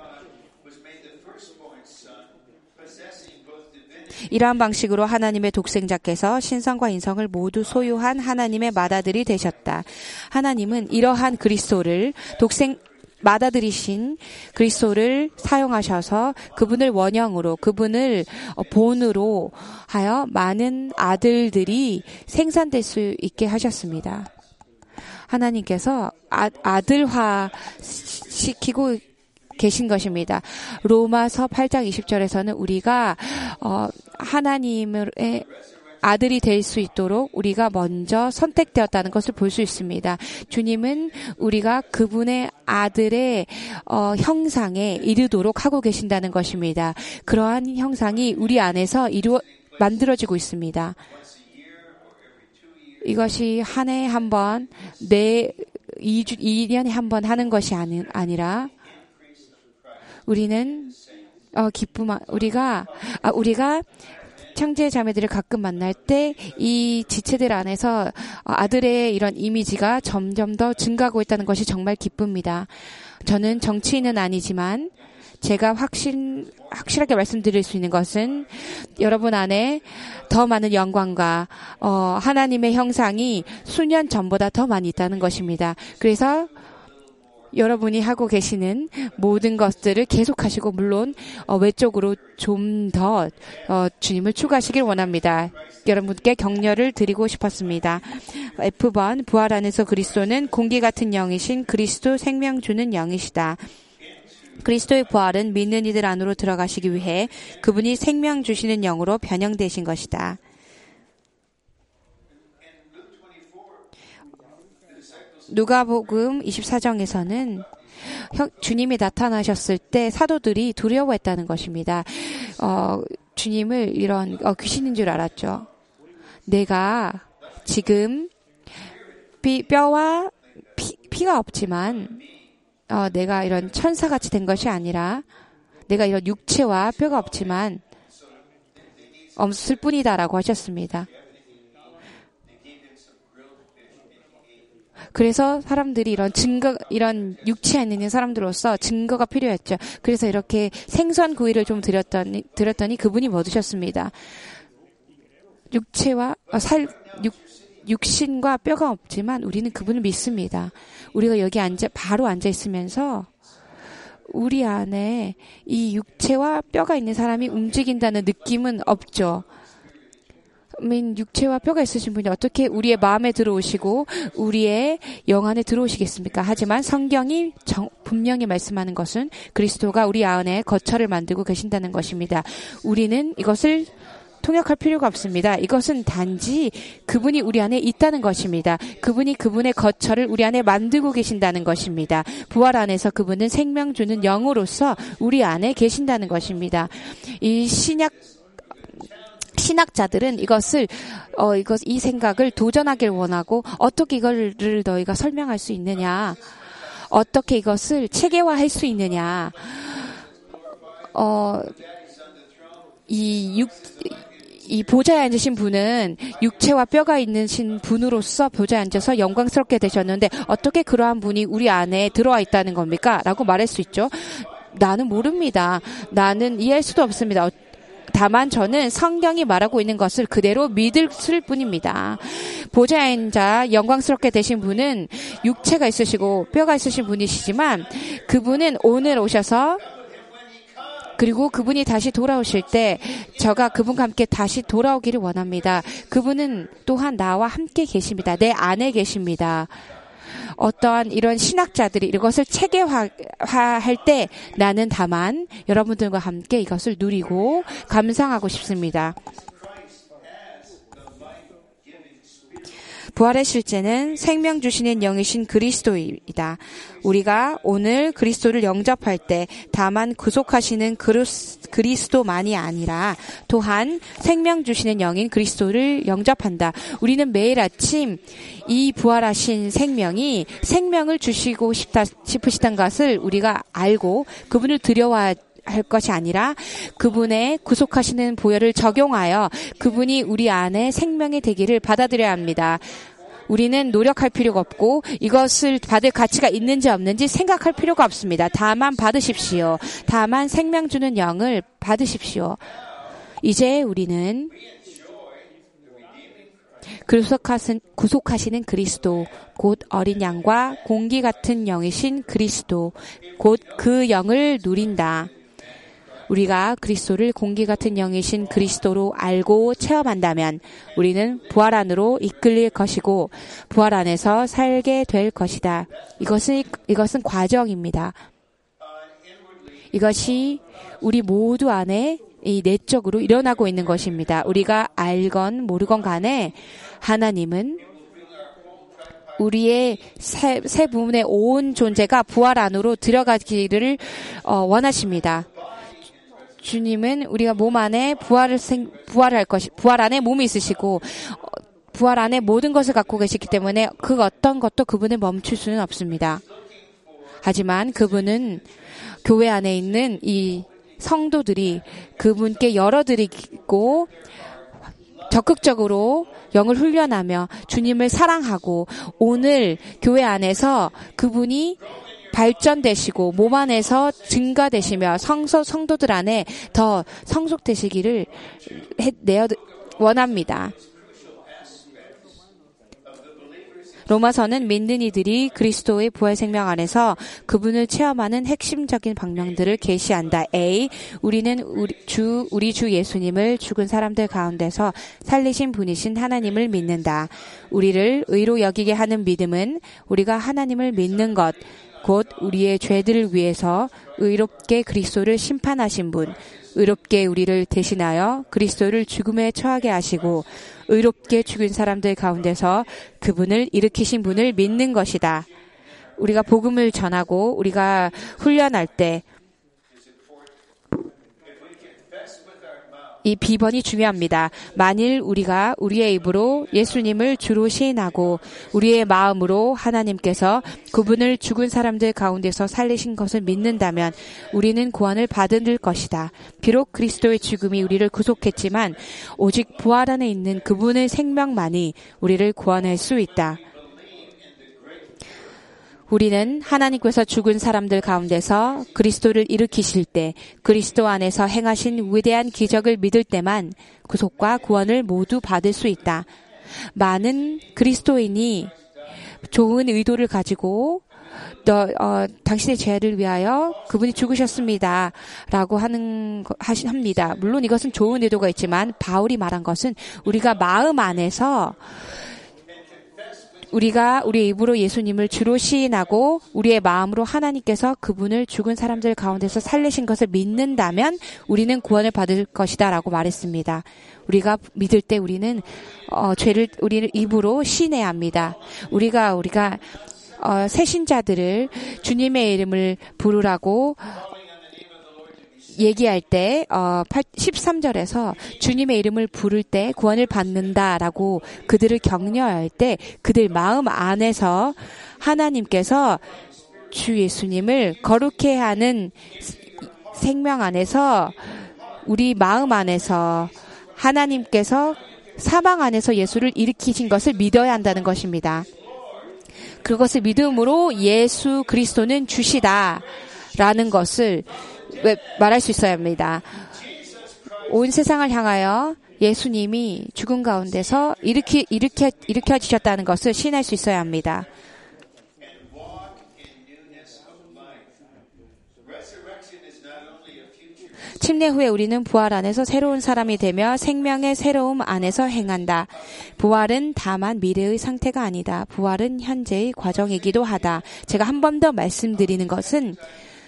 S2: 이러한 방식으로 하나님의 독생자께서 신성과 인성을 모두 소유한 하나님의 맏아들이 되셨다. 하나님은 이러한 그리스도를 독생 맏아들이신 그리스도를 사용하셔서 그분을 원형으로 그분을 본으로 하여 많은 아들들이 생산될 수 있게 하셨습니다. 하나님께서 아, 아들화 시키고 계신 것입니다. 로마서 팔 장 이십 절에서는 우리가 어, 하나님의 아들이 될 수 있도록 우리가 먼저 선택되었다는 것을 볼 수 있습니다. 주님은 우리가 그분의 아들의 어, 형상에 이르도록 하고 계신다는 것입니다. 그러한 형상이 우리 안에서 이루어 만들어지고 있습니다. 이것이 한 해에 한 번, 내 이 주, 이 년에 한 번 하는 것이 아니, 아니라 우리는 어 기쁨 우리가 아 우리가 형제 자매들을 가끔 만날 때 이 지체들 안에서 아들의 이런 이미지가 점점 더 증가하고 있다는 것이 정말 기쁩니다. 저는 정치인은 아니지만 제가 확신 확실하게 말씀드릴 수 있는 것은 여러분 안에 더 많은 영광과 어 하나님의 형상이 수년 전보다 더 많이 있다는 것입니다. 그래서 여러분이 하고 계시는 모든 것들을 계속하시고 물론 어, 외적으로 좀 더 어, 주님을 추구하시길 원합니다. 여러분께 격려를 드리고 싶었습니다. 에프 번 부활 안에서 그리스도는 공기 같은 영이신 그리스도 생명 주는 영이시다. 그리스도의 부활은 믿는 이들 안으로 들어가시기 위해 그분이 생명 주시는 영으로 변형되신 것이다. 누가복음 이십사 장에서는 주님이 나타나셨을 때 사도들이 두려워했다는 것입니다. 어, 주님을 이런 어, 귀신인 줄 알았죠. 내가 지금 피, 뼈와 피, 피가 없지만 어, 내가 이런 천사같이 된 것이 아니라 내가 이런 육체와 뼈가 없지만 없을 뿐이다라고 하셨습니다. 그래서 사람들이 이런 증거, 이런 육체 안에 있는 사람들로서 증거가 필요했죠. 그래서 이렇게 생선 구이를 좀 드렸더니, 드렸더니 그분이 뭐 드셨습니다. 육체와, 어, 살, 육, 육신과 뼈가 없지만 우리는 그분을 믿습니다. 우리가 여기 앉아, 바로 앉아 있으면서 우리 안에 이 육체와 뼈가 있는 사람이 움직인다는 느낌은 없죠. 육체와 뼈가 있으신 분이 어떻게 우리의 마음에 들어오시고 우리의 영 안에 들어오시겠습니까? 하지만 성경이 정, 분명히 말씀하는 것은 그리스도가 우리 안에 거처를 만들고 계신다는 것입니다. 우리는 이것을 통역할 필요가 없습니다. 이것은 단지 그분이 우리 안에 있다는 것입니다. 그분이 그분의 거처를 우리 안에 만들고 계신다는 것입니다. 부활 안에서 그분은 생명 주는 영으로서 우리 안에 계신다는 것입니다. 이 신약 신학자들은 이것을 어 이것 이 생각을 도전하길 원하고 어떻게 이거를 너희가 설명할 수 있느냐? 어떻게 이것을 체계화할 수 있느냐? 어 이 육 이 보좌에 앉으신 분은 육체와 뼈가 있는 분으로서 보좌에 앉아서 영광스럽게 되셨는데 어떻게 그러한 분이 우리 안에 들어와 있다는 겁니까? 라고 말할 수 있죠. 나는 모릅니다. 나는 이해할 수도 없습니다. 다만 저는 성경이 말하고 있는 것을 그대로 믿을 뿐입니다. 보좌에 앉아 영광스럽게 되신 분은 육체가 있으시고 뼈가 있으신 분이시지만 그분은 오늘 오셔서 그리고 그분이 다시 돌아오실 때 저가 그분과 함께 다시 돌아오기를 원합니다. 그분은 또한 나와 함께 계십니다. 내 안에 계십니다. 어떠한 이런 신학자들이 이것을 체계화할 때 나는 다만 여러분들과 함께 이것을 누리고 감상하고 싶습니다. 부활의 실제는 생명 주시는 영이신 그리스도이다. 우리가 오늘 그리스도를 영접할 때 다만 구속하시는 그리스도만이 아니라 또한 생명 주시는 영인 그리스도를 영접한다. 우리는 매일 아침 이 부활하신 생명이 생명을 주시고 싶다, 싶으시다는 것을 우리가 알고 그분을 드려와 할 것이 아니라 그분의 구속하시는 보혈을 적용하여 그분이 우리 안에 생명이 되기를 받아들여야 합니다. 우리는 노력할 필요가 없고 이것을 받을 가치가 있는지 없는지 생각할 필요가 없습니다. 다만 받으십시오. 다만 생명 주는 영을 받으십시오. 이제 우리는 구속하신, 구속하시는 그리스도, 곧 어린 양과 공기 같은 영이신 그리스도, 곧 그 영을 누린다. 우리가 그리스도를 공기 같은 영이신 그리스도로 알고 체험한다면 우리는 부활 안으로 이끌릴 것이고 부활 안에서 살게 될 것이다. 이것은, 이것은 과정입니다. 이것이 우리 모두 안에 이 내적으로 일어나고 있는 것입니다. 우리가 알건 모르건 간에 하나님은 우리의 세, 세 부분의 온 존재가 부활 안으로 들어가기를 어, 원하십니다. 주님은 우리가 몸 안에 부활을 생, 부활할 것이, 부활 안에 몸이 있으시고, 어, 부활 안에 모든 것을 갖고 계시기 때문에 그 어떤 것도 그분을 멈출 수는 없습니다. 하지만 그분은 교회 안에 있는 이 성도들이 그분께 열어드리고 적극적으로 영을 훈련하며 주님을 사랑하고 오늘 교회 안에서 그분이 발전되시고 몸 안에서 증가되시며 성소 성도들 안에 더 성숙되시기를 해, 내어 원합니다. 로마서는 믿는 이들이 그리스도의 부활 생명 안에서 그분을 체험하는 핵심적인 방명들을 계시한다. A. 우리는 우리 주, 우리 주 예수님을 죽은 사람들 가운데서 살리신 분이신 하나님을 믿는다. 우리를 의로 여기게 하는 믿음은 우리가 하나님을 믿는 것, 곧 우리의 죄들을 위해서 의롭게 그리스도를 심판하신 분, 의롭게 우리를 대신하여 그리스도를 죽음에 처하게 하시고 의롭게 죽은 사람들 가운데서 그분을 일으키신 분을 믿는 것이다. 우리가 복음을 전하고 우리가 훈련할 때 이 비번이 중요합니다. 만일 우리가 우리의 입으로 예수님을 주로 시인하고 우리의 마음으로 하나님께서 그분을 죽은 사람들 가운데서 살리신 것을 믿는다면 우리는 구원을 받을 것이다. 비록 그리스도의 죽음이 우리를 구속했지만 오직 부활 안에 있는 그분의 생명만이 우리를 구원할 수 있다. 우리는 하나님께서 죽은 사람들 가운데서 그리스도를 일으키실 때 그리스도 안에서 행하신 위대한 기적을 믿을 때만 구속과 구원을 모두 받을 수 있다. 많은 그리스도인이 좋은 의도를 가지고 너, 어, 당신의 죄를 위하여 그분이 죽으셨습니다. 라고 하는, 하시, 합니다. 물론 이것은 좋은 의도가 있지만 바울이 말한 것은 우리가 마음 안에서 우리가 우리의 입으로 예수님을 주로 시인하고 우리의 마음으로 하나님께서 그분을 죽은 사람들 가운데서 살리신 것을 믿는다면 우리는 구원을 받을 것이다 라고 말했습니다. 우리가 믿을 때 우리는 어, 죄를 우리는 입으로 시인해야 합니다. 우리가 우리가 어, 새신자들을 주님의 이름을 부르라고 얘기할 때 어, 십삼 절에서 주님의 이름을 부를 때 구원을 받는다라고 그들을 격려할 때 그들 마음 안에서 하나님께서 주 예수님을 거룩해 하는 생명 안에서 우리 마음 안에서 하나님께서 사망 안에서 예수를 일으키신 것을 믿어야 한다는 것입니다. 그것을 믿음으로 예수 그리스도는 주시다라는 것을 말할 수 있어야 합니다. 온 세상을 향하여 예수님이 죽은 가운데서 일으키, 일으켜, 일으켜지셨다는 것을 시인할 수 있어야 합니다. 침례 후에 우리는 부활 안에서 새로운 사람이 되며 생명의 새로움 안에서 행한다. 부활은 다만 미래의 상태가 아니다. 부활은 현재의 과정이기도 하다. 제가 한 번 더 말씀드리는 것은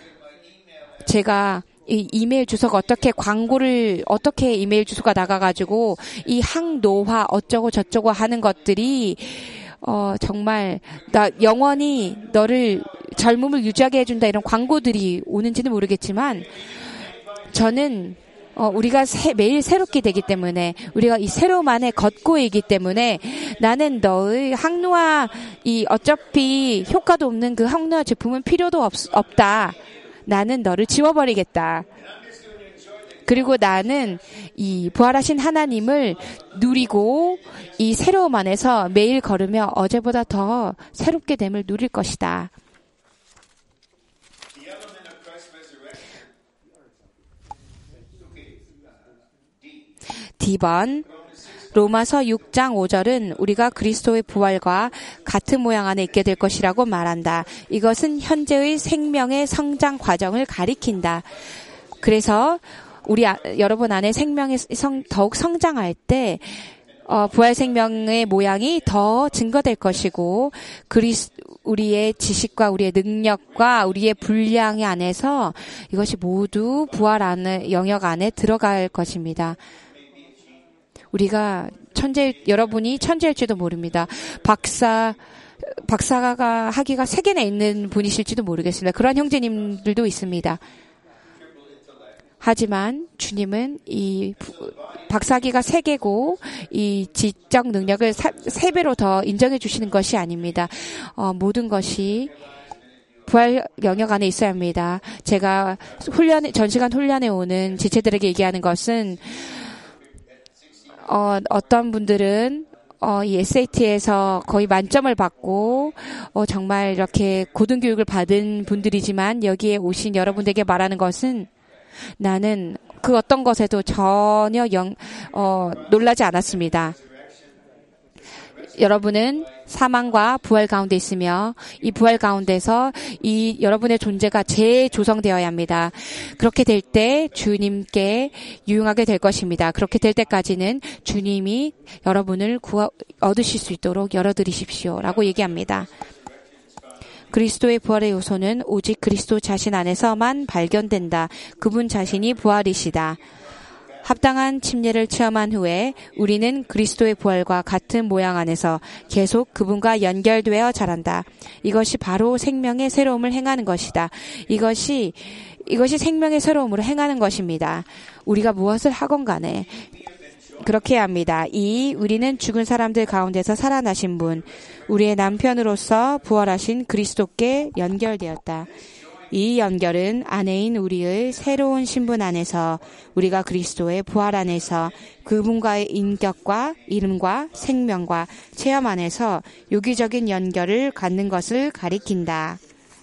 S2: 제가 이 이메일 주소가 어떻게 광고를 어떻게 이메일 주소가 나가가지고 이 항노화 어쩌고 저쩌고 하는 것들이 어 정말 나 영원히 너를 젊음을 유지하게 해준다 이런 광고들이 오는지는 모르겠지만 저는 어 우리가 새, 매일 새롭게 되기 때문에 우리가 이 새로움 안에 걷고 있기 때문에 나는 너의 항노화 이 어차피 효과도 없는 그 항노화 제품은 필요도 없, 없다. 나는 너를 지워버리겠다. 그리고 나는 이 부활하신 하나님을 누리고 이 새로움 안에서 매일 걸으며 어제보다 더 새롭게 됨을 누릴 것이다. D번 로마서 육 장 오 절은 우리가 그리스도의 부활과 같은 모양 안에 있게 될 것이라고 말한다. 이것은 현재의 생명의 성장 과정을 가리킨다. 그래서 우리 아, 여러분 안에 생명이 성, 더욱 성장할 때 어, 부활 생명의 모양이 더 증거될 것이고 그리스 우리의 지식과 우리의 능력과 우리의 분량 안에서 이것이 모두 부활 안에 영역 안에 들어갈 것입니다. 우리가 천재, 여러분이 천재일지도 모릅니다. 박사, 박사가 학위가 세 개나 있는 분이실지도 모르겠습니다. 그런 형제님들도 있습니다. 하지만 주님은 이 박사학위가 세 개고 이 지적 능력을 세 배로 더 인정해 주시는 것이 아닙니다. 어, 모든 것이 부활 영역 안에 있어야 합니다. 제가 훈련, 전시간 훈련에 오는 지체들에게 얘기하는 것은 어, 어떤 분들은, 어, 이 에스에이티에서 거의 만점을 받고, 어, 정말 이렇게 고등교육을 받은 분들이지만 여기에 오신 여러분들에게 말하는 것은 나는 그 어떤 것에도 전혀 영, 어, 놀라지 않았습니다. 여러분은 사망과 부활 가운데 있으며 이 부활 가운데서 이 여러분의 존재가 재조성되어야 합니다. 그렇게 될 때 주님께 유용하게 될 것입니다. 그렇게 될 때까지는 주님이 여러분을 구하, 얻으실 수 있도록 열어드리십시오. 라고 얘기합니다. 그리스도의 부활의 요소는 오직 그리스도 자신 안에서만 발견된다. 그분 자신이 부활이시다. 합당한 침례를 체험한 후에 우리는 그리스도의 부활과 같은 모양 안에서 계속 그분과 연결되어 자란다. 이것이 바로 생명의 새로움을 행하는 것이다. 이것이 이것이 생명의 새로움으로 행하는 것입니다. 우리가 무엇을 하건 간에 그렇게 해야 합니다. 이 우리는 죽은 사람들 가운데서 살아나신 분, 우리의 남편으로서 부활하신 그리스도께 연결되었다. 이 연결은 아내인 우리의 새로운 신분 안에서 우리가 그리스도의 부활 안에서 그분과의 인격과 이름과 생명과 체험 안에서 유기적인 연결을 갖는 것을 가리킨다.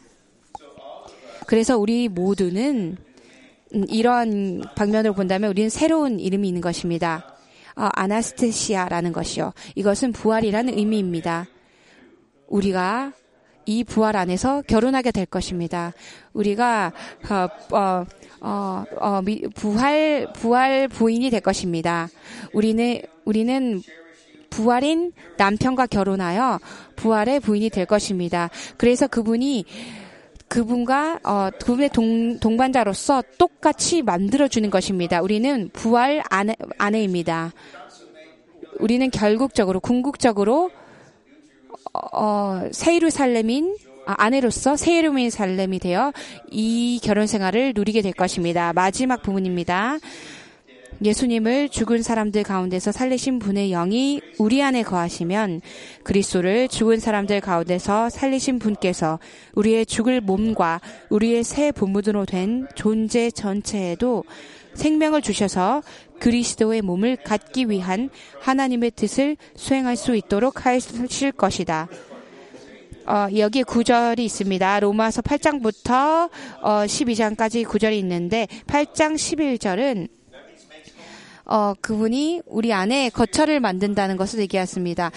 S2: 그래서 우리 모두는 이러한 방면으로 본다면 우리는 새로운 이름이 있는 것입니다. 어, 아나스테시아라는 것이요. 이것은 부활이라는 의미입니다. 우리가 이 부활 안에서 결혼하게 될 것입니다. 우리가 어, 어, 어, 어, 부활 부활 부인이 될 것입니다. 우리는 우리는 부활인 남편과 결혼하여 부활의 부인이 될 것입니다. 그래서 그분이 그분과 어, 그분의 동, 동반자로서 똑같이 만들어주는 것입니다. 우리는 부활 아내, 아내입니다. 우리는 결국적으로 궁극적으로 어, 새예루살렘인 아, 아내로서 새예루살렘이 되어 이 결혼 생활을 누리게 될 것입니다. 마지막 부분입니다. 예수님을 죽은 사람들 가운데서 살리신 분의 영이 우리 안에 거하시면 그리스도를 죽은 사람들 가운데서 살리신 분께서 우리의 죽을 몸과 우리의 새 본무드로 된 존재 전체에도 생명을 주셔서 그리스도의 몸을 갖기 위한 하나님의 뜻을 수행할 수 있도록 하실 것이다. 어, 여기에 구절이 있습니다. 로마서 팔 장부터 어, 십이 장까지 구절이 있는데 팔 장 십일 절은 어, 그분이 우리 안에 거처를 만든다는 것을 얘기했습니다.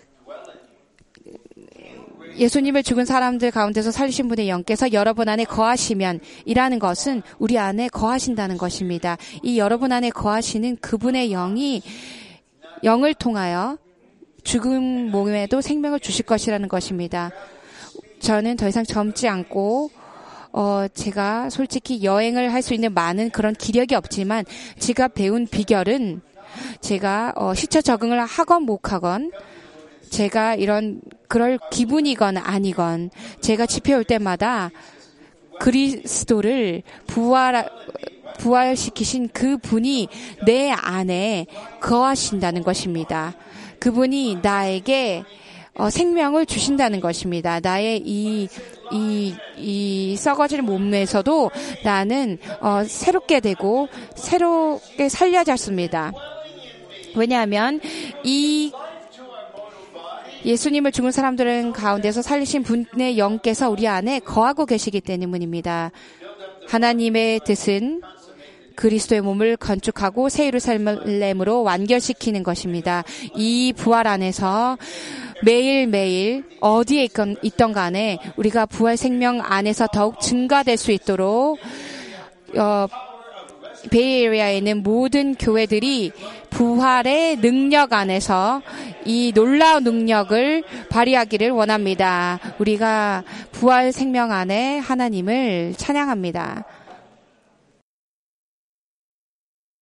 S2: 예수님을 죽은 사람들 가운데서 살리신 분의 영께서 여러분 안에 거하시면 이라는 것은 우리 안에 거하신다는 것입니다. 이 여러분 안에 거하시는 그분의 영이 영을 통하여 죽은 몸에도 생명을 주실 것이라는 것입니다. 저는 더 이상 젊지 않고 어, 제가 솔직히 여행을 할 수 있는 많은 그런 기력이 없지만 제가 배운 비결은 제가 어, 시차 적응을 하건 못하건 제가 이런 그럴 기분이건 아니건 제가 집회 올 때마다 그리스도를 부활 부활시키신 그 분이 내 안에 거하신다는 것입니다. 그분이 나에게 어, 생명을 주신다는 것입니다. 나의 이, 이, 이 썩어질 몸에서도 나는 어, 새롭게 되고 새롭게 살려졌습니다. 왜냐하면 이 예수님을 죽은 사람들은 가운데서 살리신 분의 영께서 우리 안에 거하고 계시기 때문입니다. 하나님의 뜻은 그리스도의 몸을 건축하고 새 예루살렘으로 완결시키는 것입니다. 이 부활 안에서 매일매일 어디에 있건, 있던 간에 우리가 부활 생명 안에서 더욱 증가될 수 있도록 어, 베이에리아에 있는 모든 교회들이 부활의 능력 안에서 이 놀라운 능력을 발휘하기를 원합니다. 우리가 부활 생명 안에 하나님을 찬양합니다.